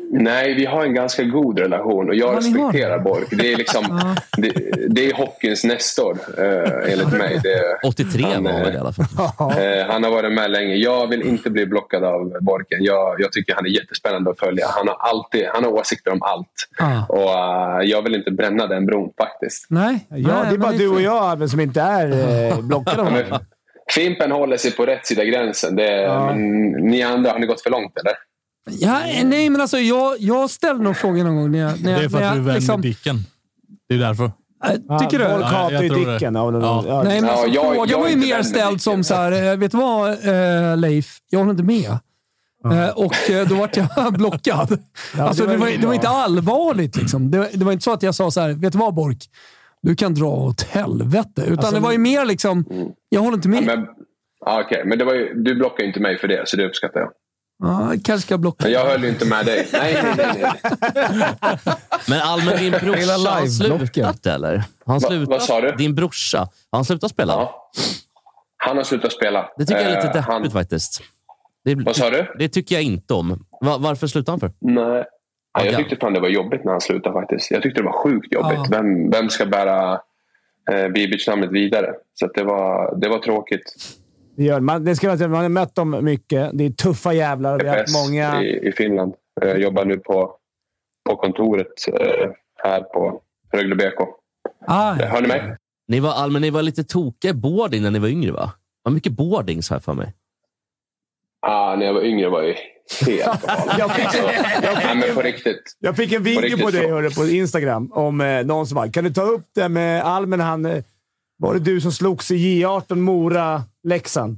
Nej, vi har en ganska god relation och jag ja, respekterar Bork. Det är liksom ja. det, det är hockeyns Nestor eh, enligt mig. Det, åttiotre han, var det i alla fall. Eh, han har varit med länge. Jag vill inte bli blockad av Borken. Jag, jag tycker han är jättespännande att följa. Han har alltid han har åsikter om allt. Ah. Och uh, jag vill inte bränna den bron faktiskt. Nej, ja, Nej det är bara du och jag som inte är eh, blockade av honom. Fimpen håller sig på rätt sida gränsen. Det, ja. Men ni andra, har ni gått för långt eller? Ja, nej, men alltså jag, jag ställde nog frågan någon gång. När jag, när jag, det är för att du är vän liksom... med Dicken. Det är därför. Äh, tycker du? Folk hatar ju Dicken. Ja. Ja. Nej, men alltså, ja, jag, frågan jag var ju mer ställd som så här, vet du vad äh, Leif? Jag håller inte med. Ja. Äh, och äh, då vart jag blockad. Ja, alltså, det, var, det, var, det var inte allvarligt. Liksom. Det, det var inte så att jag sa så här, vet du vad Bork? Du kan dra åt helvete. Utan alltså, det var ju mer liksom, jag håller inte med. Ja, men, okej, okay. Men det var ju, du blockade ju inte mig för det, så det uppskattar jag. Ja, kanske ska blocka. Jag höll ju inte med dig. Nej, nej, nej. nej. Men allmän din brorsa har slutat, eller? Han slutat, Va, vad sa du? Din brorsa, har han slutat spela? Ja. Han har slutat spela. Det tycker jag är lite deppigt han... faktiskt. Det, vad sa du? Det tycker jag inte om. Va, varför slutade han för? Nej. Ja, jag tyckte fan det var jobbigt när han slutade faktiskt. Jag tyckte det var sjukt jobbigt. Ja. Vem, vem ska bära eh, Bibic-namnet vidare? Så att det, var, det var tråkigt. Det gör man. Det ska man, man har mött dem mycket. Det är tuffa jävlar. Det är många i, i Finland. Jag jobbar nu på, på kontoret eh, här på Rögle B K. Ah, hör ni mig? Ni var, allmän, ni var lite tokiga i boarding när ni var yngre, va? Det var mycket boardings här för mig. Ja, ah, när jag var yngre var jag helt jag, fick, alltså, jag, fick, nej, men på riktigt. Jag fick en video på, på dig hörde, på Instagram om eh, någon som var. Kan du ta upp det med Almen? Han, eh, var det du som slogs i J arton Mora Leksand?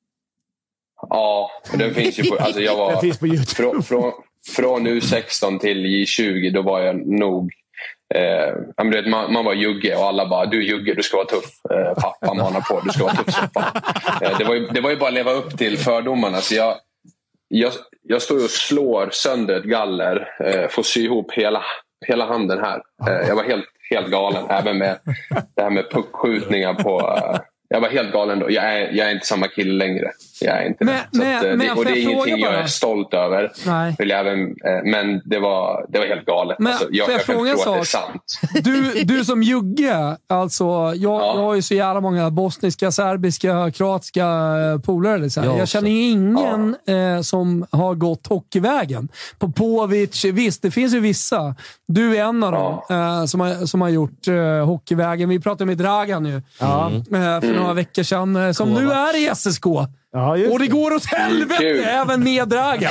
Ja, den finns ju på, alltså jag var, den finns på YouTube. Från, från, från U sexton till J tjugo, då var jag nog eh, man, man var jugge och alla bara, du jugge, du ska vara tuff. Eh, pappa manar på, du ska vara tuff som fan. Eh, det, var ju, det var ju bara att leva upp till fördomarna. Så jag, jag, jag står och slår sönder ett galler, eh, får sy ihop hela, hela handen här. Eh, jag var helt, helt galen, även med det här med puckskjutningar på... Eh, jag var helt galen då. Jag är, jag är inte samma kille längre. Jag är inte men, det. Så men, att, men, det. Och det är ingenting jag är stolt över. Vill jag även, men det var, det var helt galet. Men, alltså, jag jag kan inte tro att det är sant. Du, du som jugge, alltså, jag, ja. jag har ju så jävla många bosniska, serbiska, kroatiska polare. Så jag känner ju ingen ja. eh, som har gått hockeyvägen. Popovic, visst, det finns ju vissa. Du är en av dem ja. eh, som, har, som har gjort eh, hockeyvägen. Vi pratade med Dragan nu. Ja. Eh, för några veckor sedan, som nu är i S S K. Ja, och det går åt helvete Kul. även med Dragan.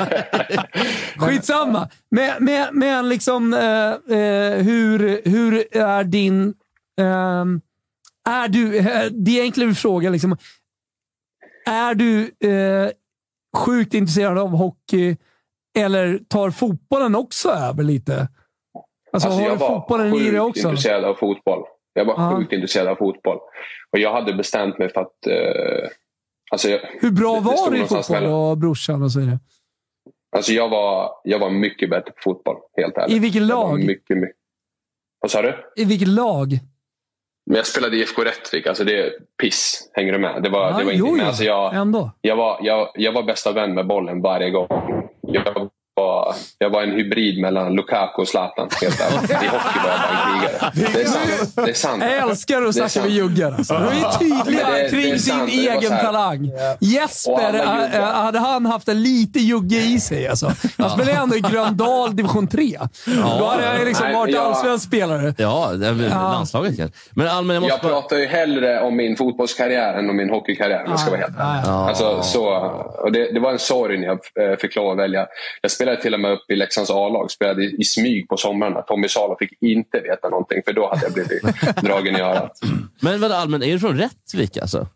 Skitsamma. Men, men, men liksom, eh, eh, hur, hur är din... Eh, är du... Eh, det är egentligen en fråga. Liksom, är du eh, sjukt intresserad av hockey eller tar fotbollen också över lite? Alltså, alltså har jag fotbollen var i det sjukt också? intresserad av fotboll. Jag var Aha. sjukt intresserad av fotboll. Och jag hade bestämt mig för att... Eh, alltså jag, Hur bra det, var du i fotboll mellan. och brorsan och så vidare? Alltså jag var, jag var mycket bättre på fotboll, helt ärligt. I vilket lag? Mycket, mycket. Vad sa du? I vilket lag? Men jag spelade i I F K Rättvik. Alltså det är piss. Hänger du med? Det var, ja, det var jo, inte, men alltså jag, ändå. Jag var, jag, jag var bästa vän med bollen varje gång. Jag var, jag var en hybrid mellan Lukaku och Zlatan. Helt ärligt. I hockey var jag bara en krigare. Det är sant. Det är sant. Jag älskar att snacka med juggar. Alltså. De är tydliga det, kring det sin egen talang. Yeah. Jesper, äh, hade han haft en lite jugge i sig. Alltså. Han spelade ändå i Gröndal division tre. Ja. Då hade jag liksom varit jag... allsvensk spelare. Ja, det är landslaget kanske. Men allmän, jag, måste jag pratar ju hellre om min fotbollskarriär än om min hockeykarriär. Ja. Ska vara helt ja. Alltså, så, och det, det var en sorg när jag fick lov att välja. Jag spelade till och med upp i Leksands A-lag. Spelade i, i smyg på somrarna. Tommy Salo fick inte veta någonting. För då hade jag blivit dragen i örat. Men vad allmän, är du från Rättvik alltså?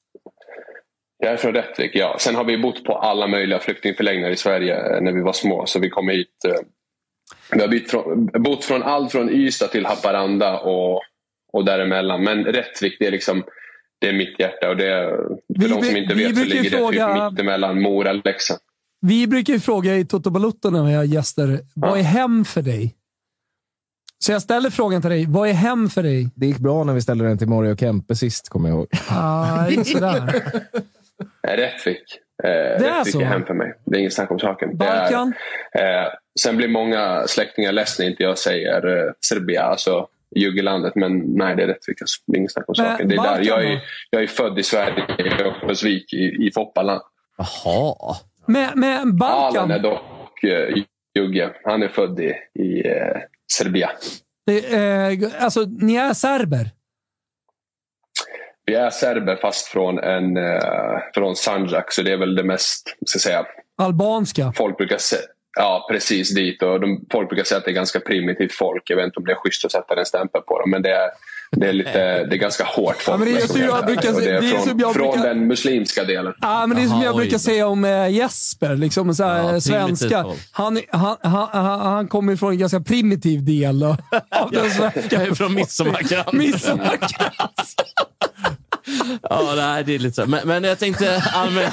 Jag är från Rättvik, ja. Sen har vi bott på alla möjliga flyktingförläggningar i Sverige när vi var små. Så vi kom hit... Vi har bytt från, bott från allt från Ystad till Haparanda och, och däremellan. Men Rättvik, det är liksom... Det är mitt hjärta. Och det är, för vi, de som inte vet så ligger fråga... Rättvik mittemellan Mora och Leksand. Vi brukar ju fråga i Toto Balotto när vi har gäster, vad är hem för dig? Så jag ställer frågan till dig, vad är hem för dig? Det gick bra när vi ställde den till Mario Kempe sist, kommer jag ihåg. Ah, inte sådär. Rättvik. Eh, det är så? Det är hem för mig. Det är ingen snack om saken. Balkan? Det är, eh, sen blir många släktingar ledsna inte jag säger eh, Serbia, alltså Jugelandet, men nej, det är Rättvik. Det är ingen snack om saken. Det är där. Jag, är, jag är född i Sverige, i Uppsvik, i, i Foppaland. Jaha. Med, med Balkan? Alen är dock eh, Jugge. Han är född i, i eh, Serbia. Det, eh, alltså, ni är serber? Vi är serber fast från en eh, från Sandjak, så det är väl det mest, ska säga, albanska. Folk brukar säga, ja precis dit, och de, folk brukar säga att det är ganska primitivt folk. Jag vet inte om det är schysst att sätta en stämpel på dem, men det är det är lite det är ganska hårt folk. Ja, men det är, så jag brukar, det är, det är från, som jag från brukar, den muslimska delen. Ja, men det är som Aha, jag brukar oj. säga om äh, Jesper, liksom så här, Ja, svenska. Han, han, han, han, han kommer från en ganska primitiv del av den svenska. Jag är från Midsommarkrans. Midsommarkrans. Ja, nej, det är lite så. Men, men jag tänkte allmän...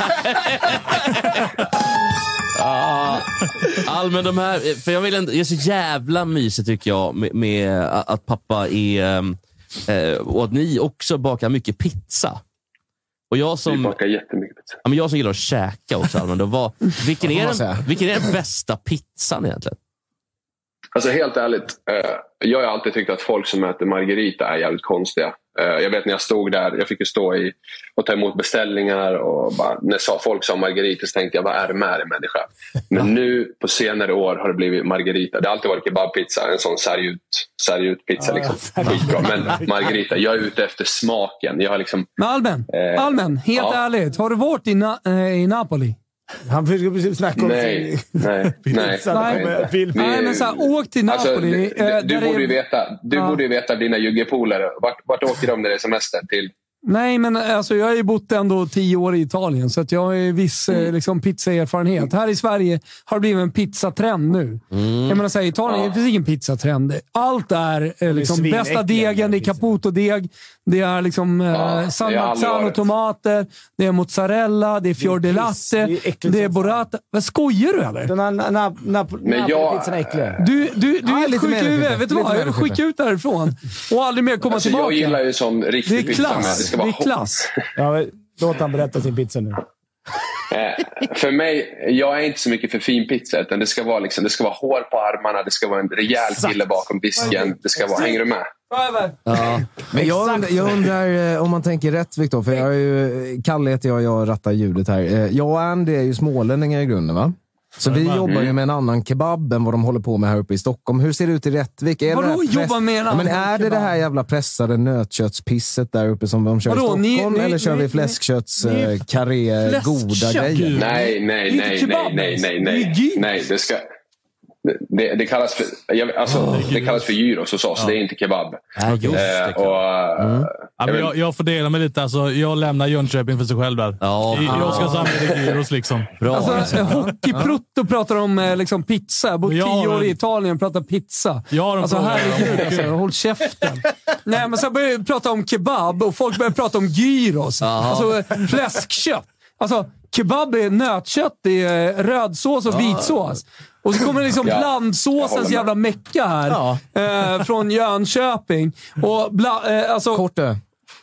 ja, allmän de här... För jag vill ändå... Det är så jävla mysigt tycker jag med, med att pappa är... Eh, och att ni också bakar mycket pizza. Och jag som... Vi bakar jättemycket pizza. Ja, men jag som gillar att käka också, allmän. Då var, vilken, är den, vilken är den bästa pizzan egentligen? Alltså helt ärligt, eh, jag har alltid tyckt att folk som äter margarita är jävligt konstiga. Eh, jag vet när jag stod där, jag fick ju stå i och ta emot beställningar och bara, när sa, folk sa margarita så tänkte jag, vad är det med en människa? Men nu på senare år har det blivit margarita. Det har alltid varit kebabpizza, en sån sargut, sargut pizza liksom. Skitbra. Men margarita, jag är ute efter smaken. Jag har liksom, Men Almen, eh, Almen helt ja. ärligt, har du varit i, Na- äh, i Napoli? Han försöker precis snacka om Nej, nej, nej. Nej. Vi- Nej, men så här, åk till Alltså, Napoli. du eh, du där borde är- ju veta, du Ja. borde ju veta dina juggepolare. Vart, vart åker de när det är semester till? Nej, men alltså, jag har ju bott ändå tio år i Italien, så att jag har ju viss mm. liksom, pizzaerfarenhet. Här i Sverige har det blivit en pizzatrend nu. Mm. Jag menar, så här, i Italien ja. finns ingen pizzatrend. Allt är eh, liksom, är bästa degen, det är caputo-deg, det är liksom Ja, eh, San det har aldrig Marzano varit. tomater, det är mozzarella, det är fior di latte, det är äckligt det är som burrata. Vad skojar du eller? Den här na, na, na, Men jag- pizzan är äcklig. Du, du, du Ja, är lite sjuk i mer huvudet. skit. Vet du Lite vad? Jag mer vill skicka skit. ut därifrån och aldrig mer komma Alltså, tillbaka. jag gillar ju som Det riktig är pizza. Men det klass. ska Det vara är klass. Ja, låt han berätta sin pizza nu. Eh, för mig, jag är inte så mycket för fin pizza, utan det ska vara liksom, det ska vara hår på armarna, det ska vara en rejäl kille bakom disken, det ska vara, hänger du med? Ja. Men jag, undrar, jag undrar eh, om man tänker Rättvik då, för jag är ju, Kalle heter jag, jag rattar ljudet här. Eh, Jag och Andy är ju smålänningar i grunden, va? Så vi jobbar ju med en annan kebab än vad de håller på med här uppe i Stockholm. Hur ser det ut i Rättvik? Är Vadå det press- jobba med en ja, men annan är det kebab? det här jävla pressade nötköttspisset där uppe som de kör Vadå, i Stockholm? ni- ni- eller kör vi ni- fläskkötts ni- eh, karré, goda Fläskkött? grejer? Nej, nej, Det är inte nej, kebab nej, nej, nej, ens. Det är nej, gyros. nej, det ska... Det, det, det kallas för, jag, alltså, det kallas för gyros hos oss, det är inte kebab. Ja, just det. Eh, och, Mm. Ja, men jag, jag fördelar mig lite. Alltså, jag lämnar Jönköping för sig själv där. Ja. I, jag ska samla det gyros liksom. Bra. Alltså, eh, hockeyprutto pratar om eh, liksom, pizza. Jag har bott Men jag tio har år i en- Italien och pratar pizza. Jag har en Alltså fråga om herregud, hockey. alltså, håll käften. Nej, men sen börjar vi prata om kebab och folk börjar prata om gyros. Aha. Alltså eh, fläskkött. Alltså, kebab är nötkött, det är rödsås och vitsås. Och så kommer liksom Ja, jag blandsåsens håller med. jävla mecka här. Ja. Eh, från Jönköping. Och bla, eh, alltså, Kortö.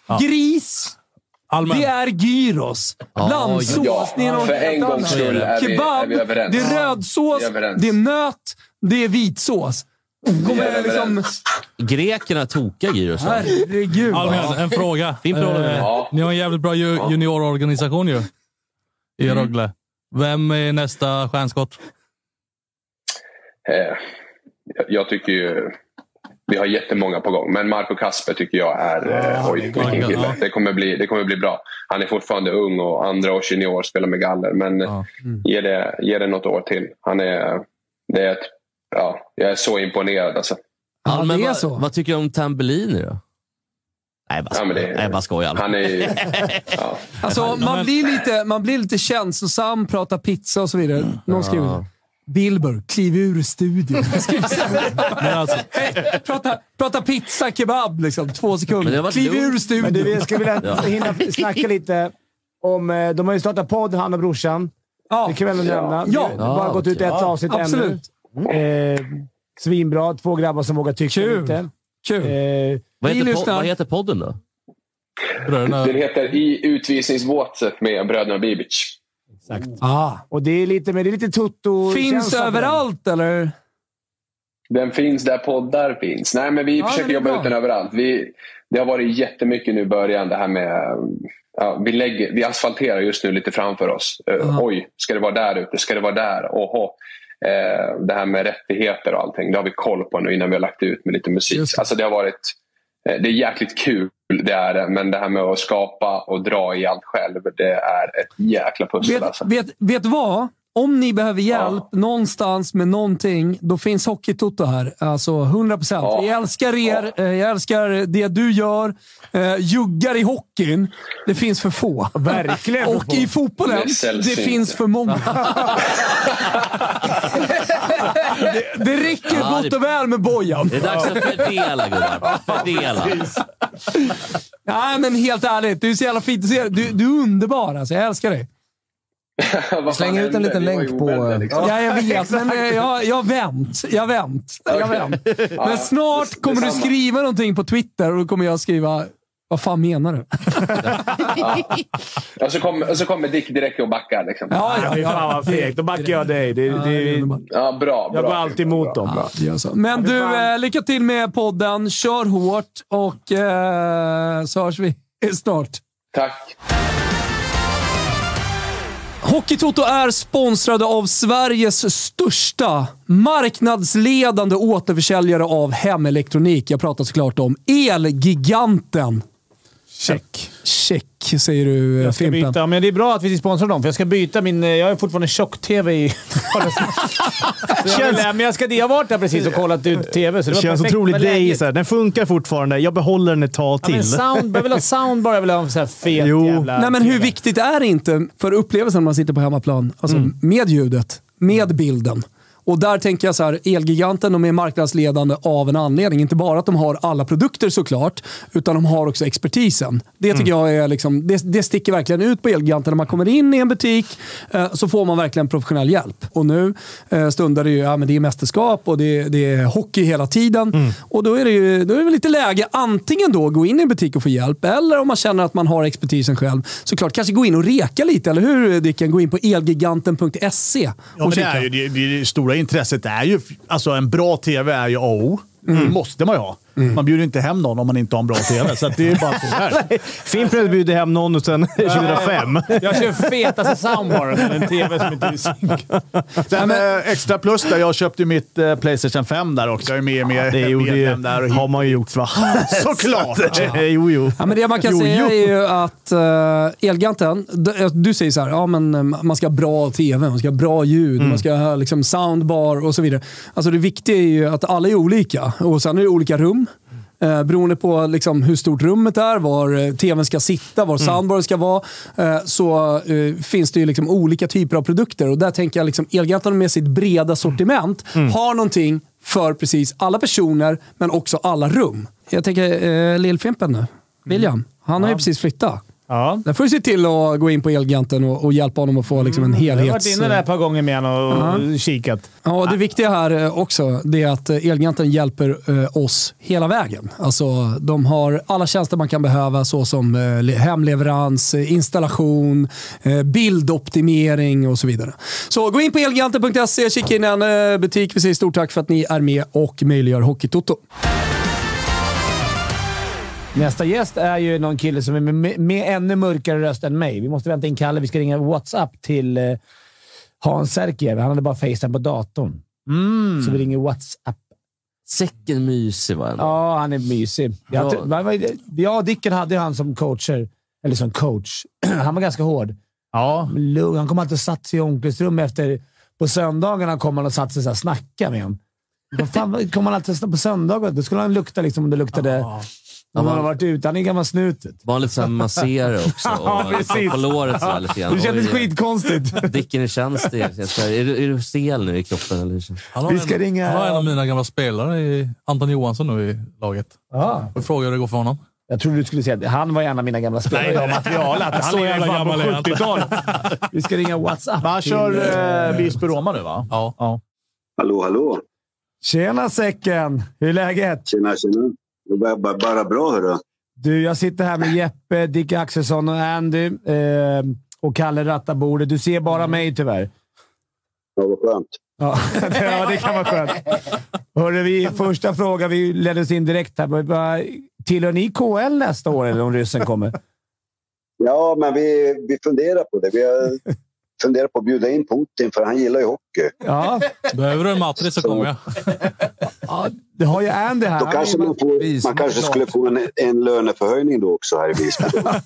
gris. Allmän. Det är gyros. Blandsås, Ja, det är något för en helt gångs annat. skull är vi, är Kebab, vi överens. det är rödsås, Vi är överens. det är nöt, det är vitsås. Kommer är liksom... överens. Grekerna tokar gyros. va? Herregud. Allmän, en fråga. Fin fråga. Eh, Ja. Ni har en jävligt bra ju, juniororganisation ju. I Mm. Rögle. Vem är nästa stjärnskott? Eh, jag, jag tycker ju... Vi har jättemånga på gång, men Marco Kasper tycker jag är... Eh, oj, vilken ja. kille. Det kommer, bli, det kommer bli bra. Han är fortfarande ung och andra års junior, spelar med galler, men Ja. mm. ge, det, ge det något år till. Han är... Det är ett, ja, jag är så imponerad alltså. Ja, Allmän, det är vad, så. vad tycker du om Tambellini då? Nej, bara Ja, men skojar. det- Nej, bara skojar. Han är... Ja. Alltså, man, blir lite, man blir lite känslosam, pratar pizza och så vidare. Någon skriver Wilbur, kliv ur studion. Men alltså, Hej, prata, prata pizza, kebab, liksom. Två Men det sekunder. har varit Kliv lugnt. ur studion. Men du, jag skulle vilja Ja. hinna snacka lite om... eh, De har ju startat podd, han och brorsan. Ja. Det kan vi väl nämna. Ja. Det har bara Ja, gått ut okej. ett Ja, avsnitt absolut. ännu. Eh, svinbra. Två grabbar som vågar tycka Kul. lite. Kul. Eh, Vad Vi heter, po- lyssnar. vad heter podden då? bröderna. Den heter I utvisningsbåset med bröderna Bibic. Exakt. Ah. Och det är lite, men det är lite tutto. Finns överallt, eller? Den finns där poddar finns. Nej, men vi ja, försöker jobba bra. Ut den överallt. Vi, det har varit jättemycket nu i början, det här med... Ja, vi, lägger, vi asfalterar just nu lite framför oss. Uh, oj, ska det vara där ute? Ska det vara där? Oho. Uh, det här med rättigheter och allting, det har vi koll på nu innan vi har lagt ut med lite musik. Det. Alltså det har varit... Uh, det är jäkligt kul, det är det. Men det här med att skapa och dra i allt själv, det är ett jäkla pussel. Vet, alltså. vet, vet vad? Om ni behöver hjälp ja. någonstans med någonting, då finns Hockeytoto här. Alltså hundra procent. Ja. Jag älskar er. Ja. Jag älskar det du gör. Uh, juggar i hockeyn. Det finns för få. Verkligen. Och få. I fotbollen, det, det finns för många. det, det räcker ja, gott och väl med Bojan. Det är dags att fördela, gubbar. Fördela. Nej, men helt ärligt. Du är så jävla fint att se. Du, du är underbar. Alltså. Jag älskar dig. Släng ut en liten länk på... Liksom. Ja, jag vet. Men jag, jag har vänt. Jag har vänt. Jag har vänt. Men snart det, kommer det du skriva någonting på Twitter och då kommer jag skriva... Vad fan menar du? ja. Och så kommer, så kommer Dick direkt och backar. Liksom. Ja, ja, ja. Fan vad fegt. Då backar jag dig. Det, det, det, ja, bra, bra. Jag går alltid emot dem. Ja, men du, eh, lycka till med podden. Kör hårt och eh, så hörs vi snart. Tack. Hockeytoto är sponsrade av Sveriges största marknadsledande återförsäljare av hemelektronik. Jag pratar såklart om Elgiganten. Check. Check, säger du, jag ska Fimpen. byta, men det är bra att vi sponsrar dem, för jag ska byta min... Jag är fortfarande tjock-tv i... känns, men jag, ska, jag har varit där precis och kollat ut tv. Så det, det känns otroligt dig. Den funkar fortfarande. Jag behåller den ett tag till. Ja, men sound, jag vill ha soundbar, jag vill ha en sån här fet jo. jävla... Nej, men hur viktigt är det inte för upplevelsen när man sitter på hemmaplan? Alltså mm. med ljudet, med bilden. Och där tänker jag så här, Elgiganten, de är marknadsledande av en anledning. Inte bara att de har alla produkter såklart, utan de har också expertisen. Det tycker mm. jag är liksom, det, det sticker verkligen ut på Elgiganten. När man kommer in i en butik eh, så får man verkligen professionell hjälp. Och nu eh, stundar det ju, ja men det är mästerskap och det, det är hockey hela tiden. Mm. Och då är det ju då är det väl lite läge antingen då gå in i en butik och få hjälp, eller om man känner att man har expertisen själv, såklart kanske gå in och reka lite, eller hur Dicken? Gå in på elgiganten punkt se. Ja, men det är ju det, det, det stora intresset är ju, alltså en bra tv är ju oh, mm. det måste man ju ha. Mm. Man bjuder inte hem någon om man inte har en bra tv. Så att det är bara så här. Fimpen bjuder hem någon och sen tjugohundrafem. Jag kör fetaste soundbaren med en tv som inte är synkad. Sen äh, extra plus där, jag köpte mitt äh, PlayStation fem där också. Jag är med med det medlem där. Och har man ju gjort, va? Såklart! Ja. jo, jo. Ja, men det man kan jo, säga jo. är ju att uh, Elgiganten, du, du säger så här, ja, men man ska ha bra tv, man ska ha bra ljud, mm. man ska ha liksom soundbar och så vidare. Alltså det viktiga är ju att alla är olika. Och sen är det olika rum. Eh, beroende på liksom hur stort rummet är, var eh, tvn ska sitta, var soundbaren ska vara, eh, så eh, finns det ju liksom olika typer av produkter. Och där tänker jag liksom Elgiganten med sitt breda sortiment mm. har någonting för precis alla personer, men också alla rum. Jag tänker eh, Lillfimpen nu. William, han har ja. ju precis flyttat. Ja. Där får du se till att gå in på Elgiganten och, och hjälpa honom att få liksom en helhets... Jag har varit inne där ett par gånger med honom och uh-huh. kikat. Ja, och det viktiga här också det är att Elgiganten hjälper eh, oss hela vägen. Alltså, de har alla tjänster man kan behöva, såsom eh, hemleverans, installation, eh, bildoptimering och så vidare. Så gå in på elgiganten punkt se, kika in en eh, butik. Vi säger stort tack för att ni är med och möjliggör Hockeytoto. Nästa gäst är ju någon kille som är med, med, med ännu mörkare röst än mig. Vi måste vänta in Kalle. Vi ska ringa WhatsApp till eh, Hans Särkijärvi. Han hade bara FaceTime på datorn. Mm. Så vi ringer WhatsApp. Säcken mysig var han. Ja, han är mysig. Jag, ja. jag och Dicken hade han som coacher. Eller som coach. Han var ganska hård. Ja. Han kom alltid och satt sig i omklädningsrum efter... På söndagarna kom han och satt sig så här, snacka med honom. Vad fan kom han alltid på söndagar? Då skulle han lukta liksom om det luktade... Ja. Om han har varit ute, han är gammal snutet. Var han lite såhär masserare också. Ja, precis. På låret så lite grann. Det kändes skitkonstigt. Dicken i tjänst. Är, är, du, är du stel nu i kroppen? Eller? Han har, Vi ska en, ringa... han har en av mina gamla spelare, i Anton Johansson, nu i laget. Ah. Jag frågar hur det går för honom. Jag trodde du skulle säga att han var en av mina gamla spelare. Nej, material. Att han är fan på sjuttiotalet. Vi ska ringa WhatsApp. Man kör eh, Visby-Roma nu, va? Ja. ja. Hallå, hallå. Tjena, Säcken. Hur är läget? Tjena, tjena. Det är bara bra, hörru. Du, jag sitter här med Jeppe, Dick Axelsson och Andy. Eh, Och Kalle rattar bordet. Du ser bara mig tyvärr. Ja, vad skönt. Ja, ja, det kan vara skönt. Hörde vi, första fråga, vi ledde oss in direkt här. Tillhör ni K L nästa år eller om ryssen kommer? Ja, men vi, vi funderar på det. Vi har funderat på att bjuda in Putin, för han gillar ju hockey. Ja. Behöver du en matris så kommer jag. Ja, det har ju Andy här. Då kanske man, får, man kanske skulle få en, en löneförhöjning då också här i Visby.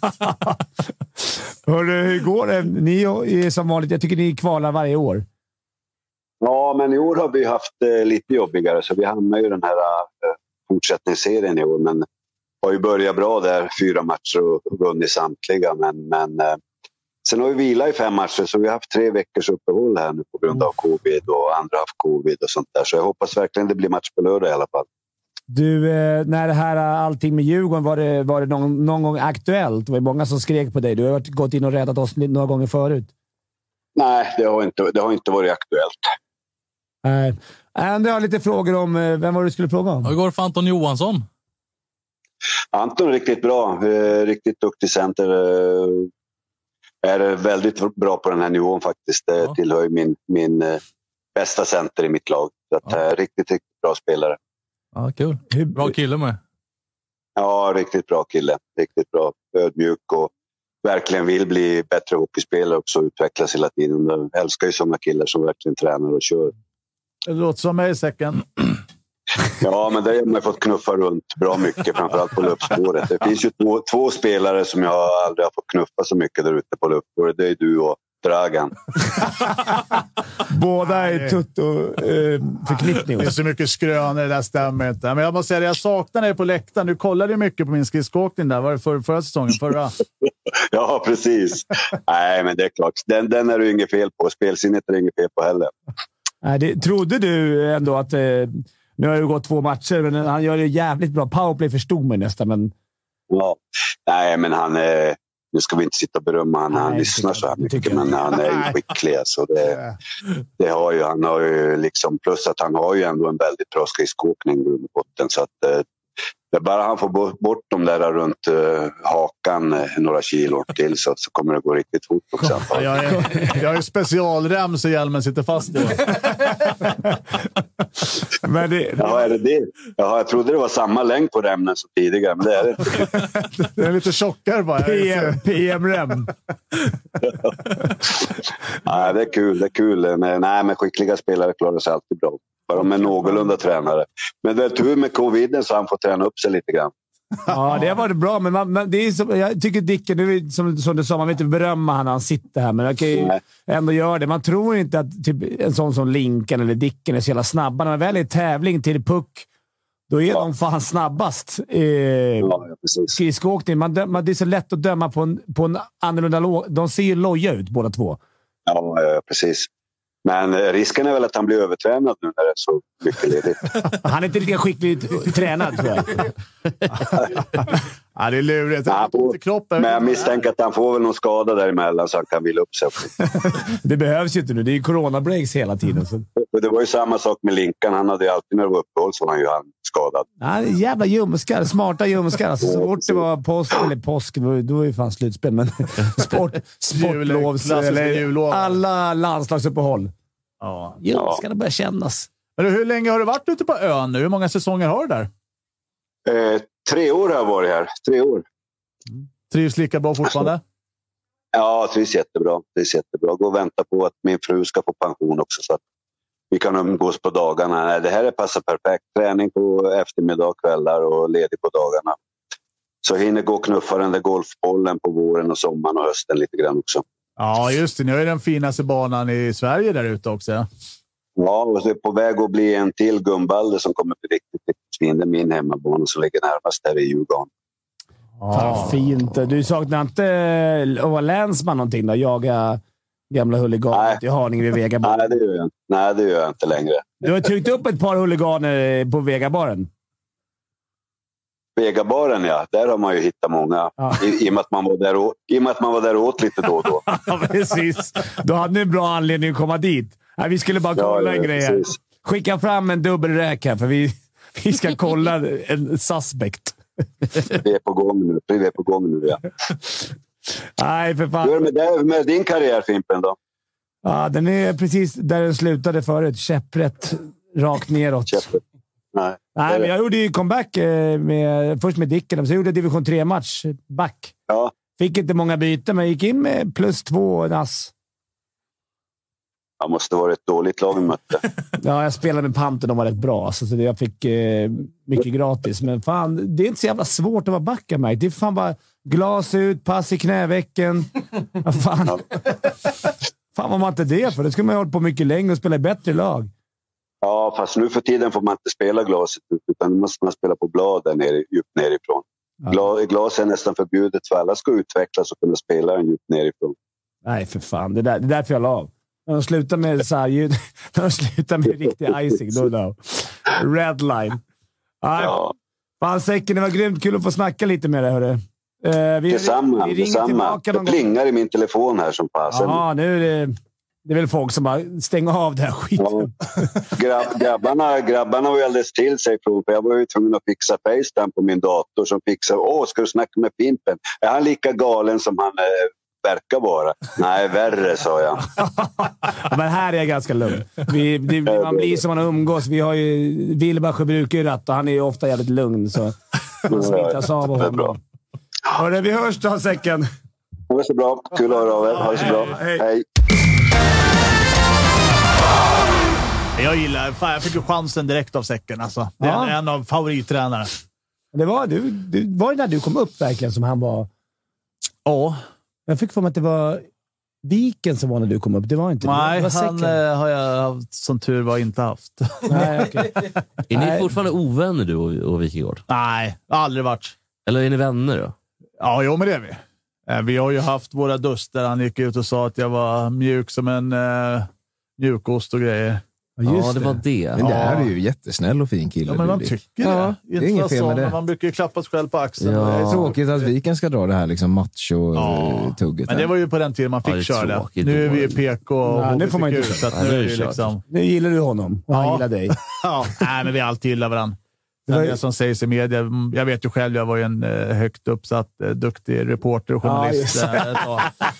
Hörru, hur går det? Ni är som vanligt. Jag tycker ni kvalar varje år. Ja, men i år har vi haft eh, lite jobbigare, så vi hamnar ju i den här eh, fortsättningsserien i år. Men har ju börjat bra där, fyra matcher och vunnit samtliga. Men, men eh, sen har vi vilat i fem matcher, så vi har haft tre veckors uppehåll här nu på grund av covid och andra haft covid och sånt där. Så jag hoppas verkligen det blir match på lördag i alla fall. Du, eh, när det här allting med Djurgården, var det, var det någon, någon gång aktuellt? Det var många som skrek på dig. Du har gått in och räddat oss några gånger förut. Nej, det har inte, det har inte varit aktuellt. Nej. Andy har lite frågor om... Vem var det du skulle fråga om? Hur går det för Anton Johansson? Anton är riktigt bra. Eh, riktigt duktig center. Eh, är väldigt bra på den här nivån faktiskt. Det ja. tillhör min, min eh, bästa center i mitt lag. Så att, ja. eh, riktigt, riktigt bra spelare. Ja, kul. Bra kille med. Ja, riktigt bra kille. Riktigt bra. Ödmjuk och verkligen vill bli bättre hockeyspelare också och utvecklas hela tiden. Jag älskar ju sådana killar som verkligen tränar och kör. Det låter som mig i säcken. Ja, men det har man fått knuffa runt bra mycket, framförallt på löpspåret. Det finns ju två, två spelare som jag aldrig har fått knuffa så mycket där ute på löpspåret. Det är du och Dragan. Båda är tutto-förknippning. Eh, det är så mycket skrönor, det där stämmer inte. Men jag måste säga att jag saknar dig på läktaren. Du kollade ju mycket på min skridskoåkning där. Var det för, förra säsongen? Förra? Ja, precis. Nej, men det är klart. Den, den är du inget fel på. Spelsinnet är inget fel på heller. Nej, det, trodde du ändå att... Eh, nu har det gått två matcher, men han gör det jävligt bra. Powerplay förstod mig nästan, men... Ja. Nej, men han är... Nu ska vi inte sitta och berömma han när han lyssnar så här mycket, men han är ju skicklig. Så det, det har ju, han har ju liksom... Plus att han har ju ändå en väldigt bra skridskoåkning i botten, så att... Eh, det är bara han får bort dem där runt uh, hakan uh, några kilo till, så, så kommer det gå riktigt fort också. Jag är, jag är specialrem så hjälmen sitter fast då. Men det, ja, är det det? Ja, jag trodde det var samma längd på remmen som tidigare, men det är det inte. Det är lite tjockare bara. P M-rem. Ja, det är kul, det är kul. Men, nej, men skickliga spelare klarar sig alltid bra. De är någorlunda tränare. Men det är tur med coviden så han får träna upp sig lite grann. Ja, det har varit bra. Men man, man, det är som, jag tycker Dicken, det som, som du sa, man vill inte berömma han när han sitter här. Men jag kan ju ändå göra det. Man tror inte att typ, en sån som Linken eller Dicken är så jävla snabba. När man väl är i tävling till puck, då är ja. de fan snabbast. Eh, ja, skridskoåkning. Man, man, det är så lätt att döma på en, på en annorlunda låg. De ser ju loja ut, båda två. Ja, ja precis. Men risken är väl att han blir övertränad nu när det är så mycket ledigt. Han är inte lika skickligt tränad, tror jag. Ja, det är lurigt. Ja, får, men jag misstänker att han får väl någon skada däremellan så han kan vila upp sig. Det behövs ju inte nu. Det är ju corona-breaks hela tiden. Så. Det var ju samma sak med Linkan. Han hade ju alltid när det var uppehåll så var han ju han skadad. Ja, jävla ljumskar. Smarta ljumskar. Alltså, så fort det var påsk, eller påsk, då var ju fan slutspel. Men sport, sportlovs, eller alla landslagsuppehåll. Ja, ljumskarna börjar kännas. Men hur länge har du varit ute på ön nu? Hur många säsonger har du där? Eh, tre år har jag varit här. Tre år. Mm. Trivs lika bra fortfarande? Ja, trivs jättebra. Trivs jättebra. Gå och vänta på att min fru ska få pension också så att vi kan umgås på dagarna. Nej, det här passar perfekt. Träning på eftermiddag, kvällar och ledig på dagarna. Så hinner gå och knuffa den där golfbollen på våren och sommaren och hösten lite grann också. Ja, just det. Nu är den finaste banan i Sverige där ute också. Ja, ja och det är på väg att bli en till Gumbalde som kommer bli riktigt, riktigt fin. Det är min hemmabana som ligger närmast här i Djurgården. Ja, fan, fint. Du saknar inte att vara länsman någonting då? Jaga gamla huliganer i Haninge vid Vegabaren? Nej, det gör jag inte. Nej, det gör jag inte längre. Du har tryckt upp ett par huliganer på Vegabaren. Vegabaren, ja. Där har man ju hittat många. Ja. I, i, och med att man var där och, I och med att man var där åt lite då och då. Ja, precis. Då hade ni en bra anledning att komma dit. Nej, vi skulle bara kolla ja, en grej här. Skicka fram en dubbelräk här, för vi, vi ska kolla en suspect. Vi är på gång nu. Vi är på gång nu, ja. Nej, för fan. Hur är det med, det, med din karriär, Fimpen, då? Ja, den är precis där den slutade förut. Käpprätt, rakt neråt. Käpprätt. Nej. Nej, men jag gjorde ju comeback med, först med Dicken, så jag gjorde division tre-match. Back. Ja. Fick inte många byten, men gick in med plus två nass. Det måste vara ett dåligt lag vi mötte. Ja, jag spelade med Panten, de var rätt bra. Så jag fick eh, mycket gratis. Men fan, det är inte så jävla svårt att vara back, mig. Det är fan bara glas ut, pass i knävecken. Ja, fan. Fan var man inte det för? Det skulle man ha hållit på mycket längre och spela i bättre lag. Ja, fast nu för tiden får man inte spela glaset ut, utan nu måste man spela på blad där nere, djupt nerifrån. Ja. Glas är nästan förbjudet, för alla ska utvecklas och kunna spela den djupt nerifrån. Nej, för fan. Det, där, det är därför jag la av. När de slutar med så här ljud, när de slutar med riktig icing, då då. Redline. Ja. Fan, Säcken, det var grymt kul att få snacka lite med dig, hörru. Uh, vi, detsamma, vi ringer detsamma. tillbaka någon det plingar gång. I min telefon här som passar. Ja, nu är det, det är väl folk som bara stänger av det här skiten. Ja. Grabb, grabbarna, grabbarna var ju alldeles till sig, för jag var ju tvungen att fixa FaceTime på min dator som fixade, åh, ska du snacka med Pimpen? Är han lika galen som han eh, verkar vara? Nej, värre, sa jag. Men här är jag ganska lugn. Vi, det, man blir som man umgås. Vi har ju Wilbacher brukar ju ratta, han är ju ofta jävligt lugn, så man smittas av av honom. Hörde, vi hörs då, Säcken. Det var så bra. Kul att höra av er. Ha det så bra. Hej. Hej. Jag gillar, fan, jag fick ju chansen direkt av Säcken. Alltså. Det är ja. en av favorittränarna. Det var, du, du, var det när du kom upp verkligen som han var? Ja. Jag fick för mig att det var Viken som var när du kom upp. Det var inte Nej, det. Var han äh, har jag som tur var inte haft. Nej, okay. Är ni fortfarande ovänner du och, och Wikegård? Nej, aldrig varit. Eller är ni vänner då? Ja, jo, men det är vi. Vi har ju haft våra duster. Han gick ut och sa att jag var mjuk som en uh, mjukost och grejer. Ja, ja det var det. Men det här är ju jättesnäll och fin kille. Ja, men man tycker ja, det. Det är inget fel med det. Man brukar ju klappa sig själv på axeln. Ja. Det är tråkigt att Viken ska dra det här liksom macho-tugget. Ja, men det var ju på den tiden man fick ja, köra det. Nu är vi P K och ja, nu får man inte så att nu är det liksom... Nu gillar du honom och han ja. gillar dig. Ja, nej, men vi alltid gillar varandra. Det, var... det som sägs i media, jag vet ju själv, jag var ju en eh, högt uppsatt, eh, duktig reporter och journalist. Ja,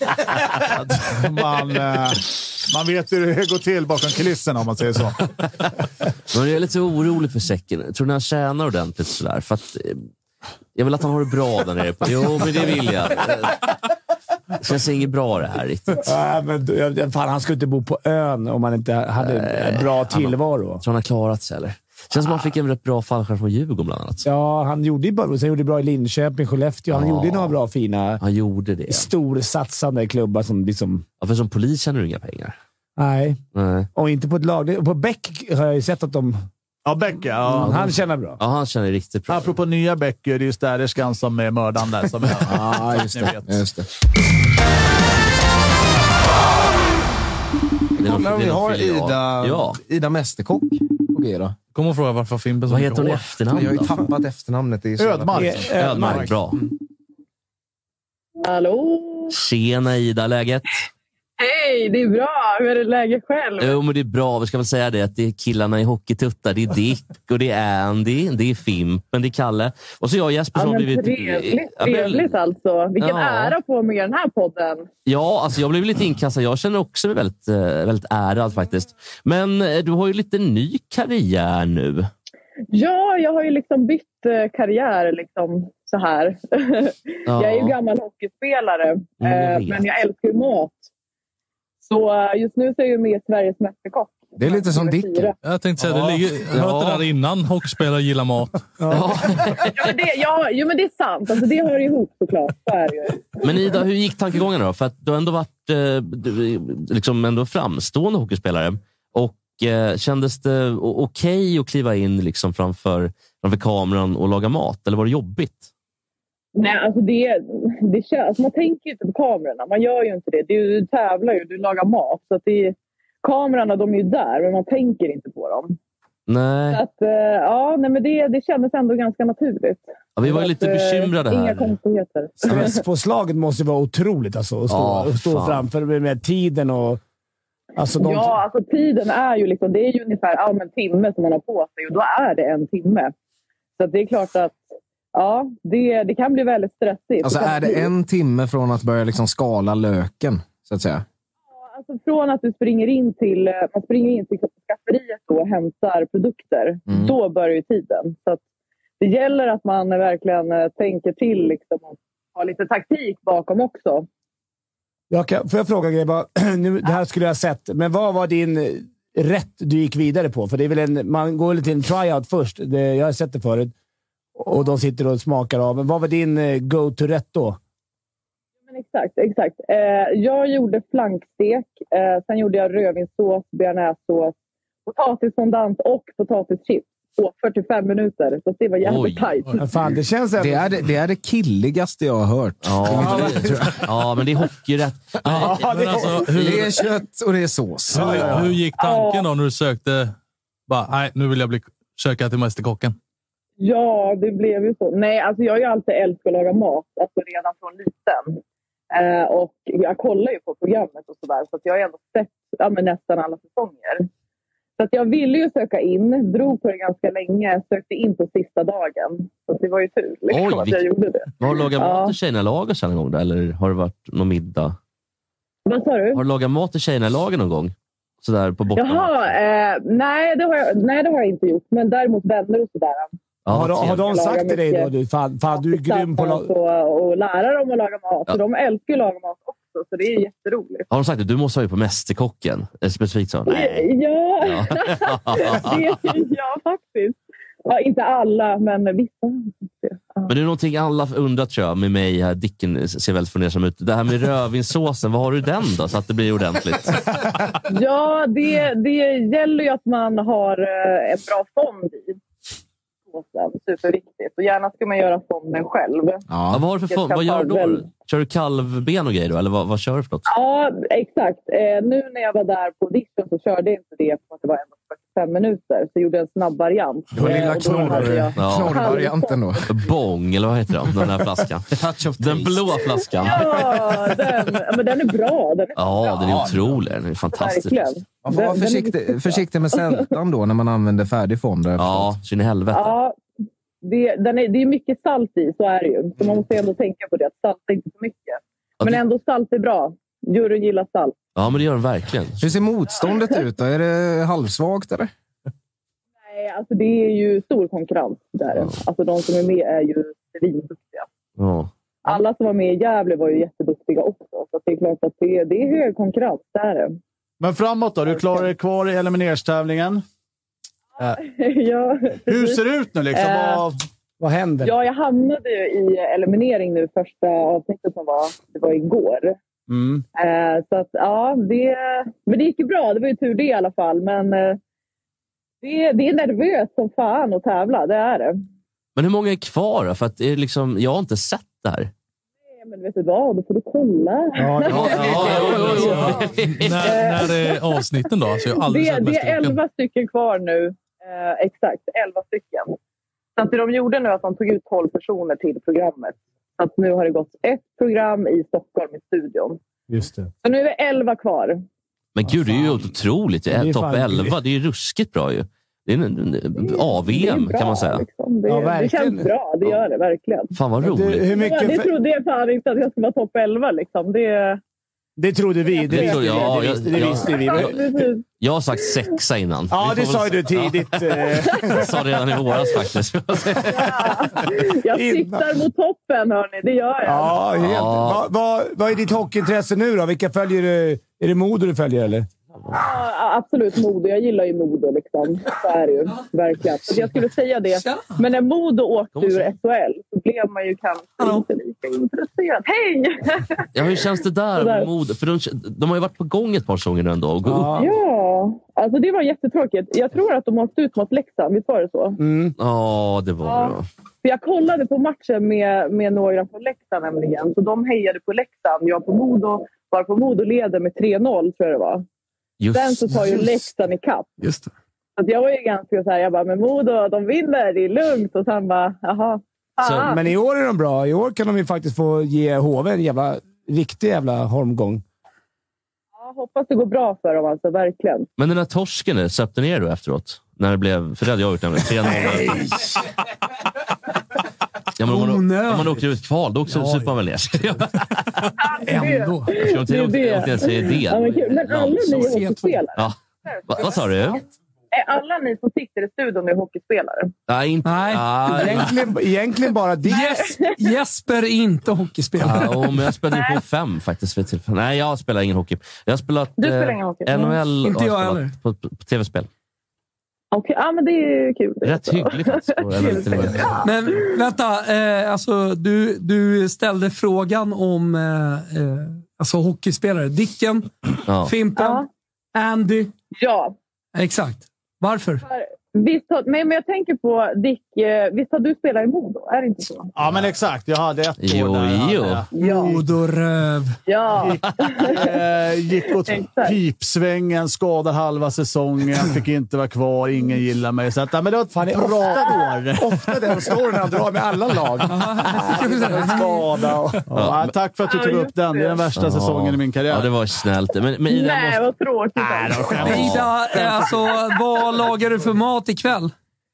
man, eh, man vet hur det går till bakom kulisserna, om man säger så. Men jag är lite orolig för Säcken. Tror ni han tjänar ordentligt sådär? För att, eh, jag vill att han har det bra där nere. Jo, men det vill jag. Det känns inget bra det här riktigt. Ja, men, fan, han skulle inte bo på ön om han inte hade en bra tillvaro. Han, tror han har klarat sig, eller? Känns som han fick en rätt bra fallskärm från Djurgården bland annat. Ja, han gjorde ju bra, sen gjorde bra i Linköping, Skellefteå. Han ja, gjorde ju några bra, fina... Han gjorde det. Storsatsande klubbar som liksom... Ja, för som polis tjänar du inga pengar. Nej. Nej. Och inte på ett lag. På Bäck har jag ju sett att de... Ja, Bäck, ja. Mm, han känner bra. Ja, han känner riktigt bra. Apropå nya Bäck, det är ju städerskan som är mördaren där. Som är, ja, just det. Just det. Det är någon, vi har Ida, ja. Ida Mästerkock på G då. Kom och fråga varför Fimpen som Vad heter hon i efternamn? Jag har ju tappat efternamnet. I Ödmark. Ödmark, bra. Mm. Hallå? Tjena Ida, läget? Hej, det är bra. Hur är det läget själv? Jo, men det är bra. Vi ska väl säga det att det är killarna i Hockeytuttar. Det är Dick och det är Andy, det är Fimpen, det är Kalle. Och så jag och Jesper som ja, har blivit... Trevligt, trevligt alltså. Vilken ja. ära att få med den här podden. Ja, alltså jag blev lite inkastad. Jag känner också mig väldigt, väldigt ärad faktiskt. Men du har ju lite ny karriär nu. Ja, jag har ju liksom bytt karriär liksom så här. Ja. Jag är ju gammal hockeyspelare, mm, men jag älskar ju mat. Så just nu så är jag med i Sveriges mästerkock. Det är lite som Dicken. Jag tänkte säga, ja. det ligger, jag hörde ja. där innan hockeyspelare gillar mat. Ja. ja, men det, ja, jo, men det är sant. Alltså, det hör ihop såklart. Så är det. Men Ida, hur gick tankegången då? För att du har ändå varit eh, liksom ändå framstående hockeyspelare. Och eh, kändes det okej okay att kliva in liksom framför, framför kameran och laga mat? Eller var det jobbigt? Nej, alltså det, det känns, alltså man tänker ju inte på kamerorna. Man gör ju inte det. Du tävlar ju, du lagar mat. Så att det, kamerorna, de är ju där, men man tänker inte på dem. Nej. Så att, ja, nej, men det, det kändes ändå ganska naturligt. Ja, vi var så lite att, bekymrade här. Inga konstigheter. Stresspåslaget måste vara otroligt alltså, att stå, ja, att stå framför med, med tiden och... Alltså de... Ja, alltså tiden är ju liksom, det är ju ungefär ja, en timme som man har på sig och då är det en timme. Så att det är klart att ja, det, det kan bli väldigt stressigt. Alltså är det en timme från att börja liksom skala löken, så att säga? Ja, alltså från att du springer in till, man springer in till skafferiet och hämtar produkter, mm. då börjar ju tiden. Så att det gäller att man verkligen tänker till liksom, och har lite taktik bakom också. Jag kan, får jag fråga Greba, nu, det här skulle jag ha sett, men vad var din rätt du gick vidare på? För det är väl en, man går lite till en tryout först, det, jag har sett det förut, och de sitter och smakar av. Men vad var din go-to-rätt då? Men exakt, exakt. Eh, jag gjorde flankstek, eh, sen gjorde jag rödvinssås, bearnaisesås, potatisfondant och potatischips. På fyrtiofem minuter. Så det var jävligt tajt. Ja, fan, det, känns det, är det, det är det killigaste jag har hört. Ja, det, ja men det är hockeyrätt. Ja, men alltså, hur, det är kött och det är sås. Hur, hur gick tanken då när du sökte? Bara, nej, nu vill jag bli söka till mästerkocken. Ja, det blev ju så. Nej, alltså jag har ju alltid älskat att laga mat. Alltså redan från liten. Eh, och jag kollar ju på programmet och sådär. Så att jag har ändå sett ja, men nästan alla säsonger. Så att jag ville ju söka in, drog på det ganska länge, sökte in på sista dagen. Så det var ju tur liksom, Oj, att jag gjorde det. Har du lagat ja. mat till tjejerna i lager sen en gång då? Eller har det varit någon middag? Vad sa du? Har du lagat mat till tjejerna i lager någon gång? Sådär på botten? Jaha, eh, nej, det har jag, nej det har jag inte gjort. Men däremot vänner och sådär. Ja, har, de, har de sagt till dig då? Du, fan, fan, du är grym på att och, och lära dem att laga mat. Ja. Så de älskar ju att laga mat också. Så det är jätteroligt. Har de sagt att du måste vara på mästerkocken? Specifikt så? Nej. Ja, ja. det, ja faktiskt. Ja, inte alla, men vissa. Ja. Men det är någonting alla undrat tror jag med mig här. Dicken ser väldigt fundersam ut. Det här med rödvinssåsen, vad har du den då? Så att det blir ordentligt. Ja, det, det gäller ju att man har en bra fond i. Superviktigt. Och gärna ska man göra fonden själv. Ja. Vad, har du för fond? Vad gör du då? Väl... Kör du kalvben och grejer då? Eller vad, vad kör du för något? Ja, exakt. Eh, nu när jag var där på audition så körde jag inte det för att det var ändå fyrtiofem minuter. Så gjorde jag en snabb variant. Det var eh, lilla knorr-varianten då. Bong, eller vad heter den? Den här flaskan. Den blåa flaskan. Ja, den, men den är bra. Den är ja, bra. den är otrolig. Den är fantastisk. Verkligen. Man får vara försiktig, försiktig med sältan då när man använder färdig fond. Ja, så in i helvete. Ja, det, den är, det är mycket salt i, så är det ju. Så man måste ändå tänka på det, att salt är inte för mycket. Men ändå salt är bra. Juryn gillar salt. Ja, men det gör den verkligen. Hur ser motståndet ut då? Är det halvsvagt eller? Nej, alltså det är ju stor konkurrens där. Ja. Alltså de som är med är ju svinduktiga. Ja. Alla som var med i Gävle var ju jätteduktiga också. Så det är klart att det, det är hög konkurrens där. Men framåt då? Du klarar dig kvar i elimineringstävlingen. Ja, hur ser det ut nu liksom? Äh, vad, vad händer? Ja, jag hamnade i eliminering nu. Första avsnittet som var, det var igår. Mm. Äh, så att ja, det, men det gick ju bra. Det var ju tur det i alla fall. Men äh, det, det är nervöst som fan att tävla. Det är det. Men hur många är kvar då? För att det är liksom, jag har inte sett det här. Men vet du vad? Då får du kolla. Ja, ja, ja, ja, ja. när, när är avsnitten då? Alltså, jag har aldrig det, sett det är elva stycken kvar nu. Eh, exakt, elva stycken. Så att det de gjorde nu är att de tog ut tolv personer till programmet. Så att nu har det gått ett program i Stockholm i studion. Just det. Så nu är det elva kvar. Men gud, det är ju otroligt. Det är topp elva. Det är ju ruskigt bra ju. Det är en, en A V M kan man säga. Liksom. Det, ja, det känns bra, det gör det verkligen. Fan vad roligt. Det, hur mycket... ja, det trodde jag fan inte att jag skulle vara topp elva. Liksom. Det... det trodde vi. Det, det, trodde, ja, det, visste, det jag, visste vi. Jag, jag har sagt sexa innan. Ja, det sa du tidigt. Jag sa redan i våras faktiskt. Ja, jag siktar mot toppen, hörni. Det gör jag. Ja, helt. Ja. Vad, vad, vad är ditt hockeyintresse nu då? Vilka följer du? Är det Modo du följer eller? Ja, absolut Modo. Jag gillar ju Modo liksom. Så är det ju. Verkligen. Så jag skulle säga det. Men när Modo åkte ur S H L så blev man ju kanske inte lika intresserad. Hej! Ja, hur känns det där med Modo? För de, de har ju varit på gång ett par säsonger ändå. Och gå ja. upp. ja, alltså det var jättetråkigt. Jag tror att de åkte ut mot Leksand. Visst var det så? Mm. Ja, det var ja. det. För jag kollade på matchen med, med några från Leksand nämligen. Så de hejade på Leksand. Jag på Modo var på Modo leder med tre noll tror jag det var. Just, Sen så tar ju Leksand i kapp. Just det. Så jag var ju ganska så här, jag bara, men Modo, de vinner, det är lugnt. Och sen bara, jaha. Så, men i år är de bra. I år kan de ju faktiskt få ge H V en jävla, riktig jävla holmgång. Ja, hoppas det går bra för dem alltså, verkligen. Men den här torsken, söpte ner du efteråt? När det blev, för det hade jag gjort nämligen. tre noll. Ja, men snö. Om man åker ut kval, då också Ja, super man väl ner sig. Ändå. Jag tror inte Det är jag inte säger det. Ja, men, kul. Men alla ni är hockeyspelare. Ja. Va, vad sa du? Är alla ni som sitter i studion är hockeyspelare? Nej, inte. Nej. Ah, Egentligen, egentligen bara det. Yes, Jesper är inte hockeyspelare. Ja, men jag spelade ju på fem faktiskt. För tillfället. Nej, jag spelar ingen hockey. Jag har spelat Du spelar ingen hockey? N H L Inte jag och heller. på, på, på tv-spel. Okej, ja, men det är kul. Rätt hyggligt faktiskt. på N H L till och med. Men vänta, eh, alltså, du, du ställde frågan om eh, eh, alltså, hockeyspelare. Dicken, Ja. Fimpen, Ja. Andy. Ja. Exakt. Varför? Visst har, men, men jag tänker på Dick, eh, visst har du spelat i Modo? Är det inte så? Ja, men exakt. Jag hade ett år Jo, där. jag jo. hade- Ja. Modoröv. Ja. Eh, gick åt Exakt. pipsvängen, skadad halva säsongen, fick inte vara kvar, ingen gillar mig. Så att, ja, men det var ett Fan, det är bra ofta, år. ofta den storyn han drar med alla lag. Skada och... Ja, tack för att du tog upp den. Det är den värsta Ja. säsongen i min karriär. Ja, det var snällt. Men, men Ida Nej, måste... vad tråkigt. Nej, Ida, eh, alltså, vad lagar du för mat ikväll?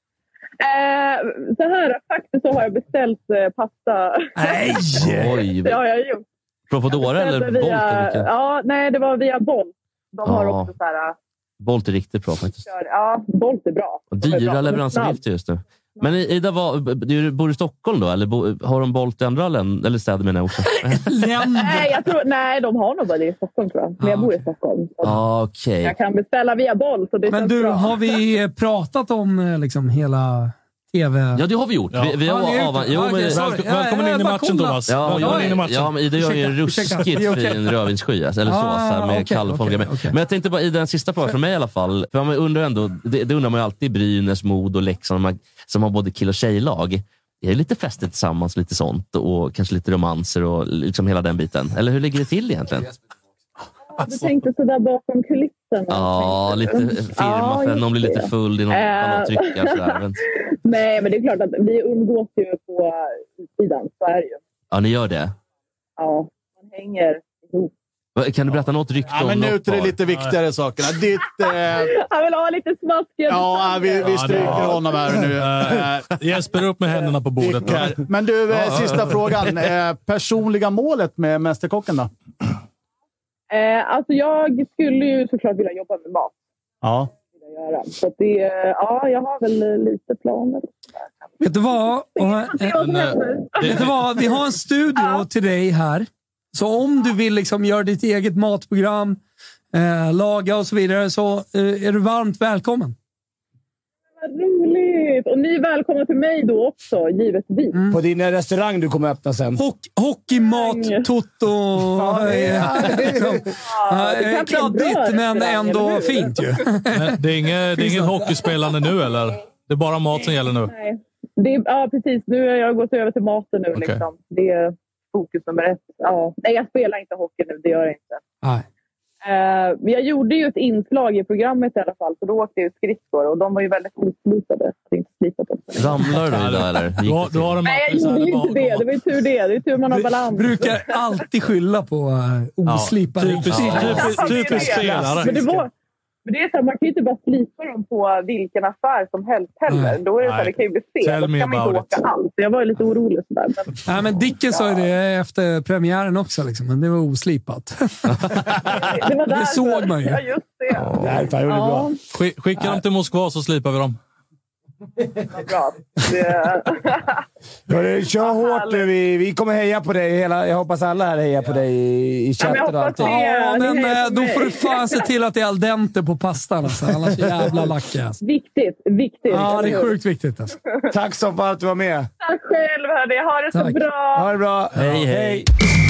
Eh, så här, faktiskt så har jag beställt eh, pasta. Nej! Oj. Det har jag gjort. Propodora eller Beställde Bolt? via, eller vilken? ja, nej, det var via Bolt. De har Ja. också så här... Bolt är riktigt bra faktiskt. Kör, ja, Bolt är bra. Och De är bra. dyra De är leveransavgifter just nu. Men Ida, var, du bor i Stockholm då? Eller bo, har de Bolt i andra länder? Eller städer menar jag också. Nej, jag tror, nej, de har nog bara det i Stockholm tror jag. Men jag bor i Stockholm. Så Ah, okej. jag kan beställa via Bolt. Och det Men känns du, bra. har vi pratat om eh, liksom hela tv? Ja, det har vi gjort. Ja. Vi, vi har Ja, ni har gjort avan- det. jo, Okej, men, sorry. Välkom- Ja, välkommen jag in i bara matchen, kolla. Thomas. ja, Välkommen ja, in i matchen. ja, men Ida gör ju en Ursäkta, ursäkta. ruskigt Det är okej. fin rödvinssky. Alltså, eller Ah, sås här med okej, kallform. okej, okej. Men jag tänkte bara, Ida, en sista fråga från mig i alla fall. För man undrar ändå, det, det undrar man ju alltid i Brynäs, Mod och Leksand man, som har både kill- och tjejlag. Det är lite fester tillsammans, lite sånt och kanske lite romanser och liksom hela den biten. Eller hur ligger det till egentligen? Du tänkte sådär bakom kulisserna. Ja, lite firma Ja, för någon blir just lite det. full i någon Äh. äh. tryckar. Sådär. Men, Nej, men det är klart att vi umgås ju på utsidan. Så är det ju. ja, ni gör det. Ja, man hänger ihop. Kan du berätta något rykte Ja, men om nu något till det par? lite viktigare sakerna. Ditt... Eh, Han vill ha lite smaskigt. ja, vi, vi stryker Ja, honom här nu. Uh, Jesper, upp med händerna på bordet. Då. Dick här. Men du, eh, sista frågan. Eh, personliga målet med Mästerkocken då? Eh, alltså jag skulle ju såklart vilja jobba med mat. Ja. Vill jag göra. Så att det, ja, jag har väl lite planer. Vet du vad? Och, eh, Men, eh, vet du vad? Vi har en studio till dig här. Så om du vill liksom göra ditt eget matprogram, eh, laga och så vidare, så eh, är du varmt välkommen. Vad roligt! Och ni är välkomna till mig då också, givetvis. Mm. På din restaurang du kommer öppna sen. Hock, hockeymat, Toto. Ja, eh, ja. liksom. Ja, det eh, kan bli en bra kladdigt, men restaurang, ändå eller hur? fint ju. Men det är inget, det är inget hockeyspelande nu, eller? Det är bara mat som gäller nu. Nej. Det är, ja, precis. Nu har jag gått över till maten nu. Okej. Liksom. Det är fokus nummer ett. Ja. Nej, jag spelar inte hockey nu. Det gör jag inte. Nej. Uh, men jag gjorde ju ett inslag i programmet i alla fall. Så då åkte jag ut skridskor. Och de var ju väldigt oslipade. Jag hade inte slipat dem. Ramlar du Ida, eller? Du har, du har en Nej, jag gjorde ju inte det. Det var ju tur det. Det är tur man har balans. Brukar alltid skylla på uh, oslipade. Typiskt Ja. typisk, typisk spelare. Men det var... Men det är så här, man kan ju inte bara slipa dem på vilken affär som helst heller. Nej. Då är det så här, det kan ju bli fel. Tell Då me kan man inte about åka it. alls. Jag var ju lite orolig sådär. Men... Nej, men Dicken sa ju det efter premiären också, liksom, men det var oslipat. Det var Det såg man ju. Ja, just det. Ja, därför gjorde det bra. Skick- Skicka dem till Moskva så slipar vi dem. Vad bra. Det... Hörru, kör hårt nu. Vi, vi kommer heja på dig. Hela, jag hoppas alla här hejar på dig i, i Ja, men jag chatten och hoppas allting. det. Ja, ni men hejar eh, på då mig. får du fan se till att det är al dente på pastan. Alltså. Annars är jävla lacka. Alltså. Viktigt, viktigt. Ja, det är eller hur? sjukt viktigt. Alltså. Tack så för att du var med. Tack själv, hörni. Ha det så Tack. bra. Ha det bra. Hej, hej.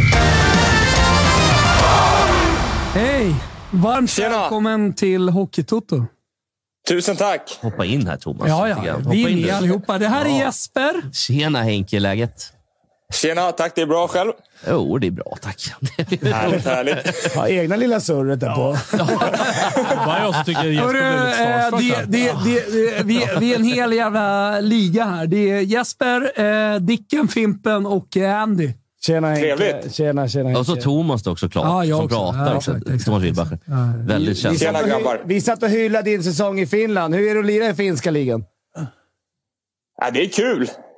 Hej! Varmt Tjena. välkommen till Hockeytoto. Tusen tack! Hoppa in här, Thomas. Ja, Lite ja. grann. Hoppa Vi in är med du. allihopa. Det här är Ja. Jesper. Tjena Henke, läget? Tjena, tack. Det är bra själv. Jo, det är bra, tack. Härligt, härligt. Ja, egna lilla surret där på. Bara jag som tycker Jesper Hörru, blir lite eh, starstruck det, här. det, det, det, vi, vi är en hel jävla liga här. Det är Jesper, eh, Dicken, Fimpen och eh, Andy. Tjena Henke. Trevligt. Tjena, tjena Henke. Och så Thomas då också, klart. Ja, jag som också. pratar Ja, också. exakt, exakt, Thomas Wilbacher. Ja. Väldigt Vi känd. Tjena, satt, och, hy- grabbar. vi satt och hyllade din säsong i Finland. Hur är det att lira i finska ligan? Ja, det är kul.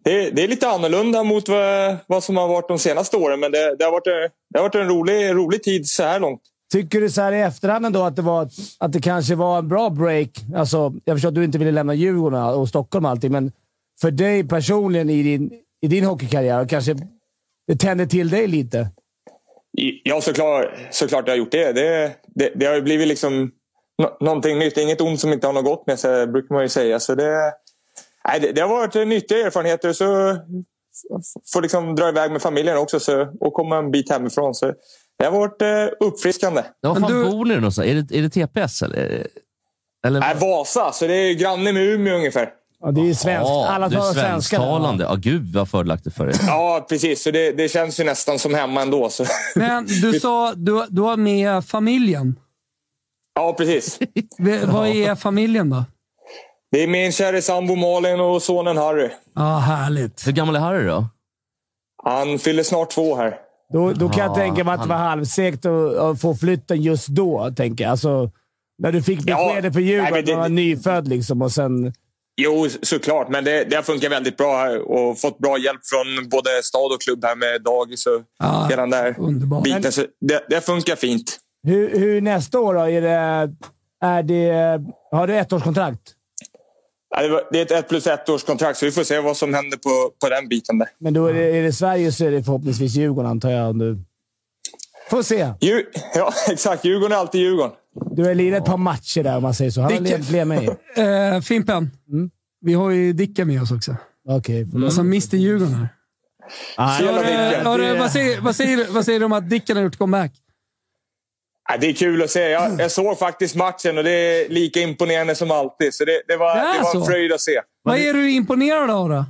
det, det är lite annorlunda mot vad, vad som har varit de senaste åren, men det, det, har, varit, det har varit en rolig, rolig tid så här långt. Tycker du så här i efterhand då att det, var, att det kanske var en bra break? Alltså, jag förstår att du inte ville lämna Djurgården och Stockholm och allting, men för dig personligen i din, i din hockeykarriär, kanske det tände till dig lite? Ja, såklart, såklart jag har gjort det. Det, det, det har ju blivit liksom no, någonting nytt. Inget ont som inte har något gott med sig, brukar man ju säga. Så det, nej, det, det har varit nyttiga erfarenheter. Så får liksom dra iväg med familjen också så, och komma en bit hemifrån. Så det har varit eh, uppfriskande. Ja, vad fan du... bor ni någonstans? Är det, är det T P S eller? eller? Nej, Vasa. Så det är granne med Umeå ungefär. Ja, det är svensk. Ja, alla det är svensktalande. Ja, gud vad fördelaktigt för dig. Ja, precis. Så det, det känns ju nästan som hemma ändå. Så. Men du sa du, du har med familjen. Ja, precis. Vad är familjen då? Det är min kära sambo Malin och sonen Harry. Ja, härligt. Hur gammal är Harry då? Han fyller snart två här. Då, då kan ja, jag tänka mig att det var halvsegt att, att få flytten just då, tänker jag. Alltså, när du fick beskedet ja, för Djurgården att du var nyfödd liksom, och sen... Jo, såklart. Men det, det har funkat väldigt bra och fått bra hjälp från både stad och klubb här med dagis och ja, hela den där underbar. biten. Så det, det funkar fint. Hur, hur nästa år då? Är det, är det, har du ett års kontrakt? Ja, det är ett ett plus ett års kontrakt, så vi får se vad som händer på, på den biten där. Men då är det, är det Sverige så är det förhoppningsvis Djurgården, antar jag. Du får se. Djur, ja, exakt. Djurgården är alltid Djurgården. Du har lirat ett par matcher där, om man säger så. Han har lirat fler med. uh, Fimpen. Mm. Vi har ju Dicka med oss också. Okej. Okay, mm. Som mister Djurgården här. Ah, så, uh, har du, vad, säger, vad, säger, vad säger du om att Dickan har gjort comeback? Ja, det är kul att se. Jag, jag såg faktiskt matchen och det är lika imponerande som alltid. Så det, det, var, det, det var en fröjd att se. Vad är du imponerad av då?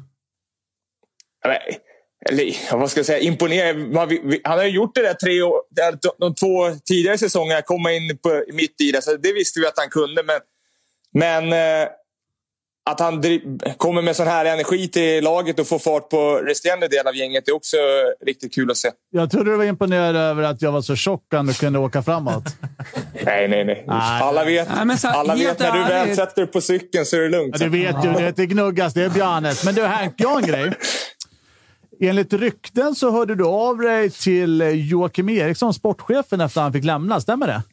Nej, eller vad ska jag säga? Imponerad. Man, vi, han har ju gjort det där tre år, de två tidigare säsongerna, komma in på, mitt i det. Så det visste vi att han kunde. Men, men eh, att han driv, kommer med sån här energi till laget och får fart på resterande del av gänget är också riktigt kul att se. Jag trodde du var imponerad över att jag var så tjock och kunde åka framåt. nej, nej, nej. Alla vet, nej, så, alla vet när du väl sätter dig på cykeln så är det lugnt. Ja, det vet du. Det, det gnuggas. Det är Bjarnes. Men du, Hank, jag har en grej. Enligt rykten så hörde du av dig till Joakim Eriksson, sportchefen, efter han fick lämna. Stämmer det?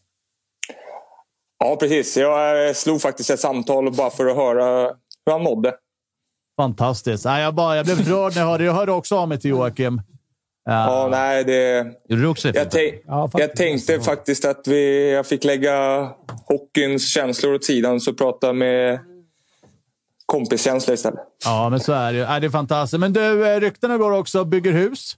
Ja, precis. Jag slog faktiskt ett samtal bara för att höra hur han mådde. Fantastiskt. Nej, jag, bara, jag blev rörd när jag hörde. Jag hörde också av mig till Joakim. Ja, ja nej, det... Gjorde du också det? Jag, te- ja, jag tänkte faktiskt att vi, jag fick lägga hockeyns känslor åt sidan så prata med kompiskänsla istället. Ja, men så är det ju. Ja, det är fantastiskt. Men du, ryktena går också. Bygger hus?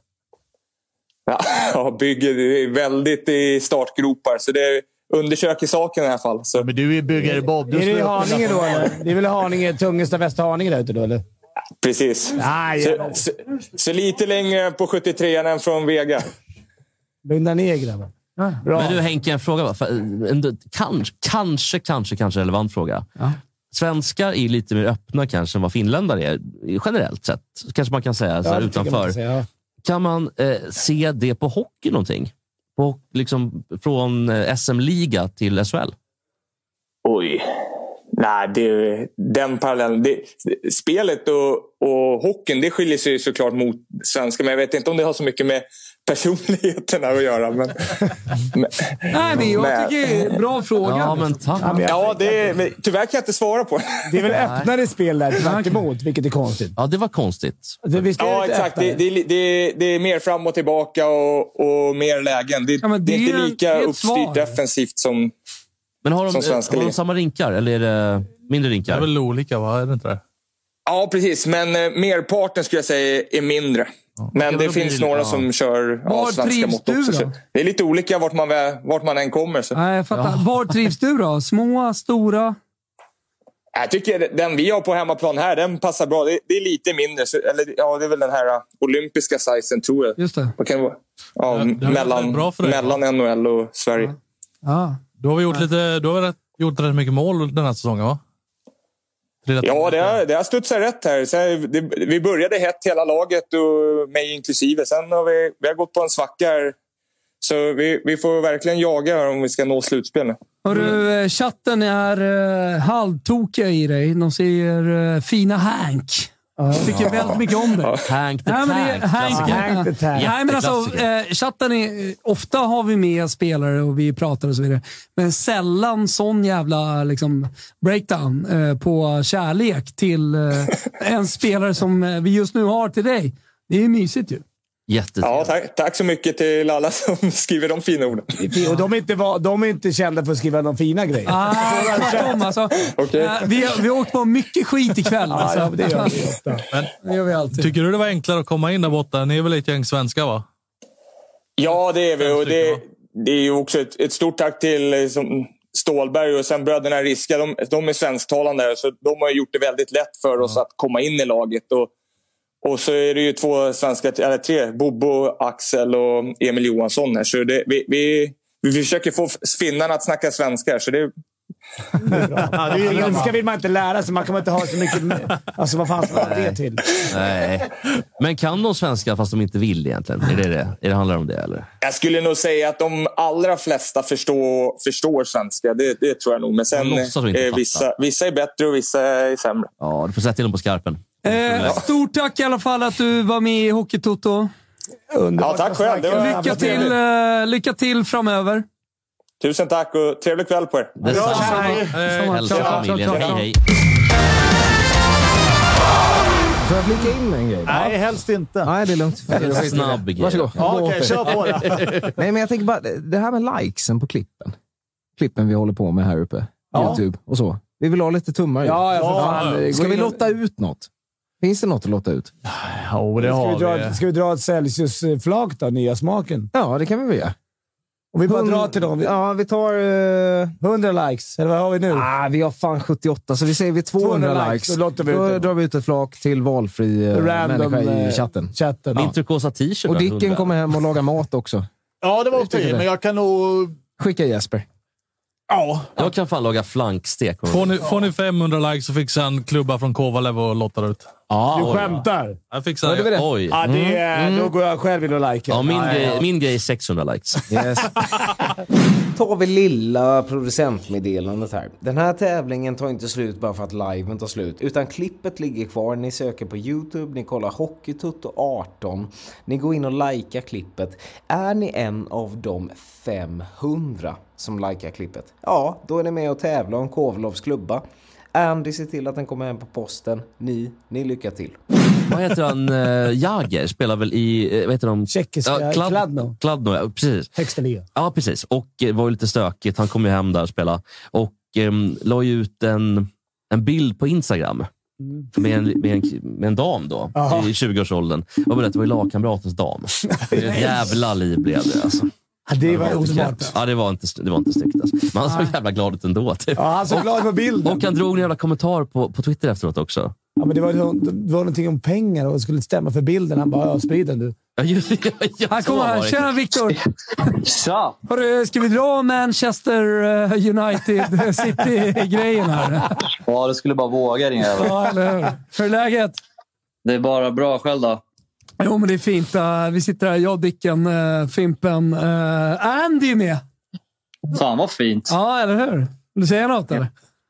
Ja, bygger. Det är väldigt i startgropar. Så det är undersöker saken i alla fall. Så. Ja, men du är byggare Bob. Du är det i Haninge då, eller? Det är väl Haninge, Tungelsta Västerhaninge där ute då, eller? Precis. Nej, så, så, så lite längre på sjuttiotre än från Vega. Lugna ner, grabbar. Ja. Men du, Henke, en fråga. En, kanske, kanske, kanske, kanske relevant fråga. Ja. Svenskar är lite mer öppna kanske än vad finländare är. Generellt sett. Kanske man kan säga så här, ja, utanför. Kan man, säga, ja. kan man eh, se det på hockey någonting? På, liksom, från eh, S M-liga till S H L? Oj. Nej, det, den parallellen. Det, spelet och, och hockeyn, det skiljer sig såklart mot svenska. Men jag vet inte om det har så mycket med personligheten att göra. Men, men, Nej, men jag men, tycker det är en bra fråga. Ja, men tack. Ja, det, men, tyvärr kan jag inte svara på. Det är väl öppnare spel där tvärt emot, vilket är konstigt. Ja, det var konstigt. Det, visst är ja, exakt. Det, det, det, det är mer fram och tillbaka och, och mer lägen. Det, ja, det, det är inte lika uppstyrt defensivt som Men har de, har de samma rinkar eller är det mindre rinkar? Det är väl olika, va? Är det inte det? Ja, precis. Men eh, merparten skulle jag säga är mindre. Ja. Men det finns några ja. som kör ja, svenska mått också. Så det är lite olika vart man, vart man än kommer. Så. Nej, jag fattar. Ja. Var trivs du då? Små, stora? Jag tycker den vi har på hemmaplan här, den passar bra. Det, det är lite mindre. Så, eller, ja, det är väl den här olympiska sizen, tror jag. Just det. Vad kan det vara? Ja, det, det mellan bra för dig, mellan N H L och Sverige. Ja. Ja. Du har vi gjort, lite, du har rätt, gjort rätt mycket mål den här säsongen, va? Ja, det har, det har studsat rätt här. Så det, vi började hett hela laget, och mig inklusive. Sen har vi, vi har gått på en svacka här. Så vi, vi får verkligen jaga om vi ska nå slutspel nu. Hörru, chatten är uh, halvtokiga i dig. De säger uh, fina Hank. Jag tycker väldigt mycket om det. Hank the Nej, men det är- Tank. Hank- Hank the Tank. Nej, men alltså, eh, chatten är... Ofta har vi med spelare och vi pratar och så vidare. Men sällan sån jävla liksom, breakdown eh, på kärlek till eh, en spelare som eh, vi just nu har till dig. Det är ju mysigt ju. Ja, tack, tack så mycket till alla som skriver de fina orden. Och de är inte, va- de är inte kända för att skriva de fina grejer. Ah, tvärtom, alltså. Okej. Eh, vi, vi har åkt på mycket skit ikväll. Ja, Alltså. ja, det gör vi ofta. Men, det gör vi alltid. tycker du det var enklare att komma in där borta? Ni är väl ett gäng svenskar, va? Ja, det är vi. Och det, det är ju också ett, ett stort tack till eh, som Stålberg och sen bröderna Riska. De, de är svensktalande, så de har gjort det väldigt lätt för oss att komma in i laget. Och, och så är det ju två svenska, eller tre, Bobo, Axel och Emil Johansson här. Så det, vi, vi, vi försöker få finnarna att snacka svenska. Så det, Finska vill man inte lära sig. Man kan inte ha så mycket... Alltså, vad fan ska man ha det till? Nej. Men kan de svenska fast de inte vill egentligen? Är det det? Är det handlar om det, eller? jag skulle nog säga att de allra flesta förstår, förstår svenska. Det, det tror jag nog. Men sen De låtsas att inte eh, vissa, vissa är bättre och vissa är sämre. Ja, du får sätta till dem på skarpen. Eh, stort tack i alla fall att du var med i Hockeytoto. Ja, tack själv. Det var Lycka till, eh, lycka till framöver. Tusen tack och trevlig kväll på er. Detsamma. Hälsa familjen. Hej, hej. Får jag flika in med en grej? Nej, helst inte. Nej, det är lugnt. Det är en snabb grej. Varsågod. Ja, okej, kör på det. Nej, men jag tänker bara, det här med likesen på klippen. Klippen vi håller på med här uppe. Ja. YouTube och så. Vi vill ha lite tummar. Ja, ja, för fan. Ska vi lotta ut något? Finns det något att lotta ut? Ja, det Ska har vi dra, vi. ska vi dra ett Celsius-flak då? Nya smaken. Ja, det kan vi väl göra. Och vi bara Hund- drar till dem. Ja, vi tar... Uh... hundra likes. Eller vad har vi nu? Ah, vi har fan sjuttioåtta, så vi säger vi tvåhundra, tvåhundra likes. likes, då låter vi Då ut det. drar vi ut ett flak till valfri uh, Random, människa i eh, chatten. chatten. Min turkosa t-shirt. Och är Dicken hundra. kommer hem och lagar mat också. Ja, det var tycker okej, det. men jag kan nog... Skicka Jesper. Ja. Jag kan fan laga flankstek. Får ni, får ni femhundra likes så fixar jag en klubba från Kovalev och lottar ut. Ja, Du oj. skämtar? Jag fixar Hörde vi det. det? Oj. Ja, det är, Mm. då går jag själv in och likar. Ja, min, Ja, grej, ja. min grej är sexhundra likes. Yes. Tar vi lilla producentmeddelandet här. Den här tävlingen tar inte slut bara för att liven tar slut, utan klippet ligger kvar. Ni söker på YouTube, ni kollar Hockeytoto arton, ni går in och likar klippet. Är ni en av de femhundra som likar klippet, ja, då är ni med och tävlar om Kovlovs klubba. Andy ser till att den kommer hem på posten. Ni, ni lycka till. Vad heter han? Uh, Jager spelar väl i... Uh, vad heter de? Tjeckiska, Ja, Klad- Kladno. Kladno, ja, precis. Högsta ligan. Ja, precis. Och det uh, var ju lite stökigt. Han kom ju hem där och spelade. Och um, la ju ut en, en bild på Instagram. Mm. Med, en, med, en, med en dam då. Aha. I tjugoårsåldern. Och det var ju lagkamratens dam. Det är ett jävla liv blev det alltså. Ja, det var osmart. Ja, det var inte, det var inte snyggt. Alltså. Men han såg jävla glad ut ändå. Typ. Ja, han såg glad på bilden. Och han drog en jävla kommentar på, på Twitter efteråt också. Ja, men det var, det var någonting om pengar och skulle stämma för bilden. Han bara, ja, sprid den du. Ja, just, ja, ja, Här kommer han. Tjena Viktor! Tja! Hörru, ska vi dra Manchester United City-grejen här? Ja, det skulle bara våga ringa. Ja, eller hur? Hur är läget? Det är bara bra. Själv då? Jo, men det är fint. Uh, vi sitter här, jag, Dicken, uh, Fimpen. Uh, Andy är med. Fan vad fint. Ja, eller hur? Vill du säga något, eller?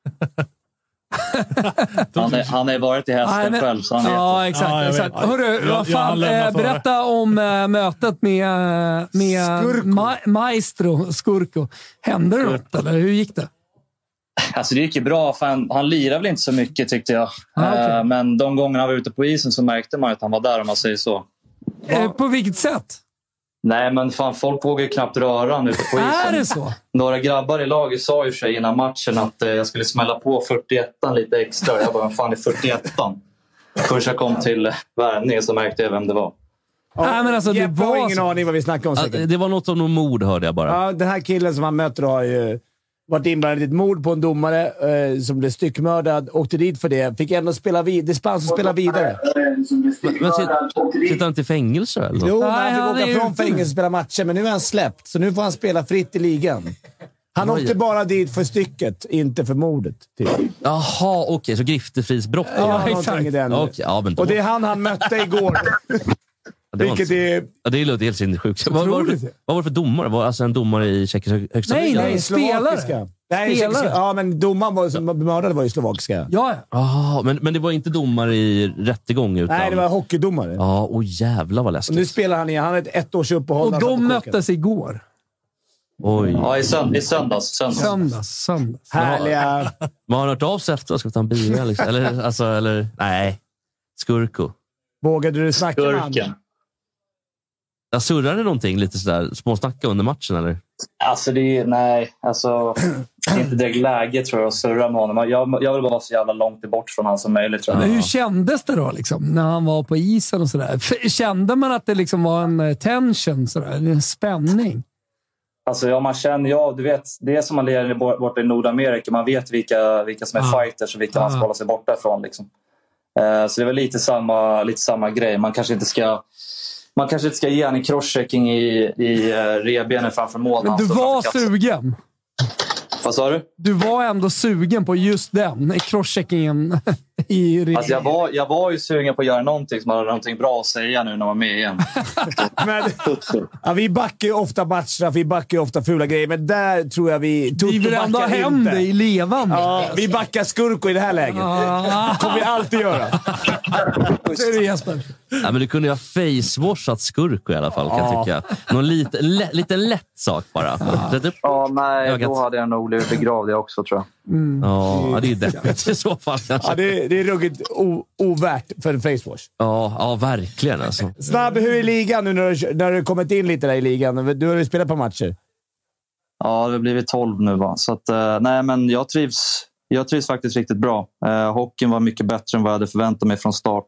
han, är, han har varit i hästen Nej, men, själv, så han ja, vet. exakt. Ja, exakt. vet. Hörru, Jag- vad jag fan, lämnar eh, före. berätta om äh, mötet med, med Ma- Maestro Skurko. Hände det något, eller hur gick det? Alltså det gick ju bra. För han, han lirade väl inte så mycket tyckte jag. Ah, okay. Eh, men de gångerna han var ute på isen så märkte man att han var där, om man säger så. Eh, på vilket sätt? Nej, men fan, folk vågar ju knappt röra han ute på isen. Är det så? Några grabbar i laget sa ju sig innan matchen att eh, jag skulle smälla på fyrtioettan lite extra. Jag bara, vad fan är fyrtioettan? Först jag kom till värvning så märkte jag vem det var. Ja, Nej, men alltså, det Jeppe har var ingen så. aning vad vi snackar om. Ja, Säkert. det var något om någon mord hörde jag bara. Ja, den här killen som han möter har ju varit inblandad i ett mord på en domare eh, som blev styckmördad. Åkte dit för det. Fick ändå spela vid- dispens och spela vidare. Men, men sitter, sitter han inte i fängelse eller? Jo, Nej, han han fick är åka från ute. fängelse och spela matcher, men nu är han släppt. Så nu får han spela fritt i ligan. Han Oj. åkte bara dit för stycket, inte för mordet. Typ. Jaha, okej. Okay, så griftefridsbrott. Ja, exakt. någonting i den. Okej, ja, men då. Och det är han han mötte igår. det Vilket är... Ja, det låter helt sinnessjukt. Vad, vad, var det för, vad var det för domare? Var alltså en domare i Tjeckiska högsta Nej, ligan? nej, spelare. Nej, spelare. Ja, men domaren var, som mördade var ju slovakiska. Ja, ah, men, men det var inte domare i rättegång utan... Nej, det var hockeydomare. Ja, och jävlar vad läskigt. Och nu spelar han igen. Han har ett ett års uppehåll. Och de möttes igår. Oj. Ja, i, sönd- i söndags. Söndags. Söndags, söndags. Härliga... Man har hört av sig efter. Ska vi ta en bira? Liksom? Eller, alltså, eller... Nej. Skurko. Vågade du snacka med honom? Jag surrade någonting lite sådär småsnacka under matchen, eller? Alltså, det är... Nej. Alltså, det är inte direkt läge, tror jag, att surra med honom. Jag, jag vill bara vara så jävla långt bort från han som möjligt, tror jag. Men hur kändes det då, liksom, när han var på isen och sådär? F- Kände man att det liksom var en eh, tension, sådär, en spänning? Alltså, ja, man känner, ja, du vet, det är som man lever borta i Nordamerika. Man vet vilka, vilka som är Ah. fighters och vilka Ah. man ska hålla sig borta ifrån. Liksom. Eh, så det var lite samma, lite samma grej. Man kanske inte ska, man kanske inte ska ge han en crosschecking i, i uh, revbenen framför mål. Men du var sugen. Vad sa du? Du var ändå sugen på just den crosscheckingen i revbenen. Alltså jag, var, jag var ju sugen på att göra någonting som hade någonting bra att säga nu när man var med igen. Men, ja, vi backar ju ofta matchstraff, vi backar ju ofta fula grejer, men där tror jag vi... Vi vill ändå ha hem det i levande. Ja, vi backar Skurko i det här läget. Ah. kommer vi alltid göra. Så är det, Jesper. Ja, men du kunde ju ha facewashat Skurko i alla fall, kan jag tycka. Någon lite, lä, lite lätt sak bara. Ja, ja nej, ögat. Då hade jag nog blivit begravd jag också, tror jag. Mm. Ja, det är deppigt i så fall. Kanske. Ja, det, är, det är ruggigt o, ovärt för en facewash. Ja, ja, verkligen alltså. Snabb, hur är ligan nu när du, när du kommit in lite där i ligan? Du har ju spelat på matcher. Ja, det har blivit tolv nu, va. Så att, uh, nej, men jag trivs, jag trivs faktiskt riktigt bra. Uh, hockeyn var mycket bättre än vad jag hade förväntat mig från start.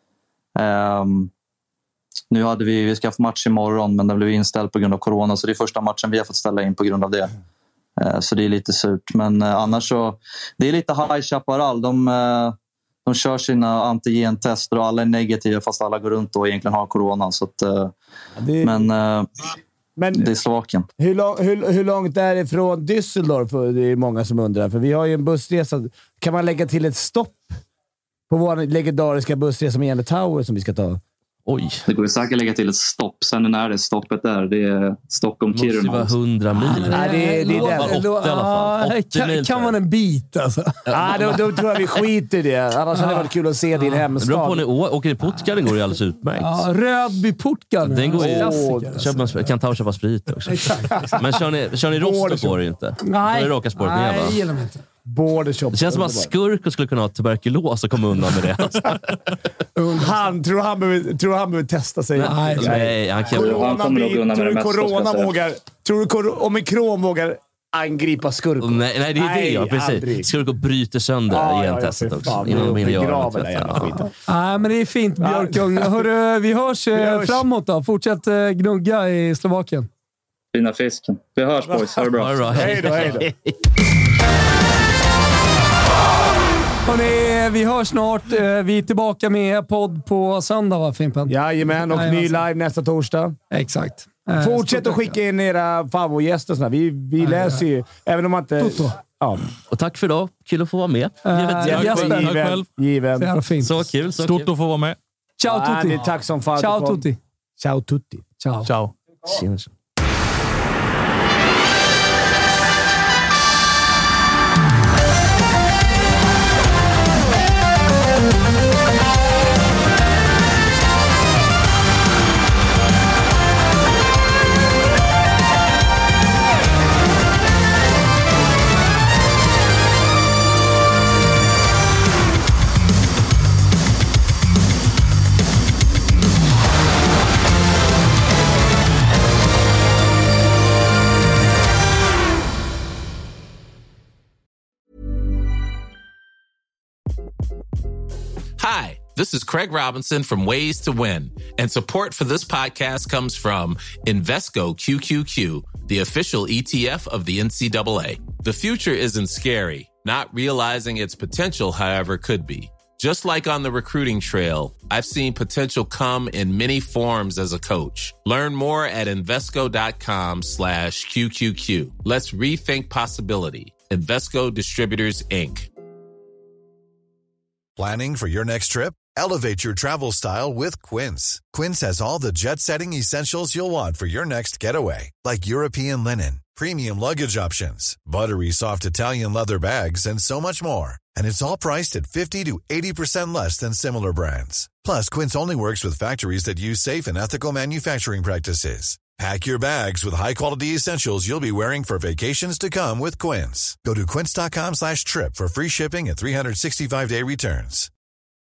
Um, nu hade vi, vi ska ha match imorgon, men den blev inställd på grund av corona, så det är första matchen vi har fått ställa in på grund av det. Uh, så det är lite surt, men uh, annars så det är lite High Chaparral. De, uh, de kör sina antigentester och alla är negativa fast alla går runt och egentligen har corona, så att, uh, det... men, uh, men det är Slovakien. Hur, lång, hur, hur långt är det från Düsseldorf? Det är många som undrar, för vi har ju en bussresa. Kan man lägga till ett stopp på vår legendariska bussresa med Jenne Tower som vi ska ta? Oj. Det går ju säkert lägga till ett stopp. Sen när det stoppet är, det är Stockholm-Kiruna. Det måste ju vara hundra mil. Ja, det är, det är åttio i alla fall. åttio kan, mil, kan man en bit alltså? Ja, då, då tror jag vi skiter i det. Annars hade det varit kul att se din hemstad. Det beror på när ni åker i Puttgarden, går det alldeles utmärkt. Ja, Rödby Puttgarden. Den går ju. Klassiker. Köper man, kan ta och köpa sprit också. Exakt. Men kör ni, kör ni Rostock går det ju inte. Nej. Då är det raka spåret ner, va? Nej, gillar mig inte. Bordershop. Det känns som att Skurko skulle kunna ha tuberkulos och komma undan med det. Alltså. Han, tror han behöver, tror han behöver testa sig? Nej, nej, han kan Corona, han kommer nog undan med det mesta, corona ska jag vågar... Tror du kor- omikron vågar angripa Skurko? Nej, nej, det är det. Ja, precis. aldrig. Skurko bryter sönder Ja, ja, gentestet ja, också. fan, Innan de hinner göra begraver något. den jävla skiten. Nej, men det är fint, Björkung. Hörru, vi hörs, Vi hörs. framåt då. Fortsätt eh, gnugga i Slovakien. Fina fisken. Vi hörs, boys. Ha det bra. Ha det bra. Hej då, hej då. Hörrni, vi hörs snart. Eh, Vi är tillbaka med podd på söndag, va, Fimpen? Jajamän, och ny live nästa torsdag. Exakt. Eh, Fortsätt stort att skicka in era favoritgäster. såna. Vi, vi läser ju, även om man inte... Toto. Ja. Och tack för idag. Kul att få vara med. Eh, Givetvis. Jesper. Tack Given. själv. Given. Så jävla fint. Så kul. Så Stort kul. att få vara med. Ciao Ja, tutti. ni, tack som fan. Ciao att du kom. tutti. Ciao tutti. Ciao. Ciao. Tjena. Hi, this is Craig Robinson from Ways to Win, and support for this podcast comes from Invesco Q Q Q, the official E T F of the N C double A. The future isn't scary. Not realizing its potential, however, could be. Just like on the recruiting trail, I've seen potential come in many forms as a coach. Learn more at Invesco.com slash QQQ. Let's rethink possibility. Invesco Distributors, Incorporated. Planning for your next trip? Elevate your travel style with Quince. Quince has all the jet-setting essentials you'll want for your next getaway, like European linen, premium luggage options, buttery soft Italian leather bags, and so much more. And it's all priced at fifty to eighty percent less than similar brands. Plus, Quince only works with factories that use safe and ethical manufacturing practices. Pack your bags with high-quality essentials you'll be wearing for vacations to come with Quince. Go to quince.com slash trip for free shipping and three sixty-five day returns.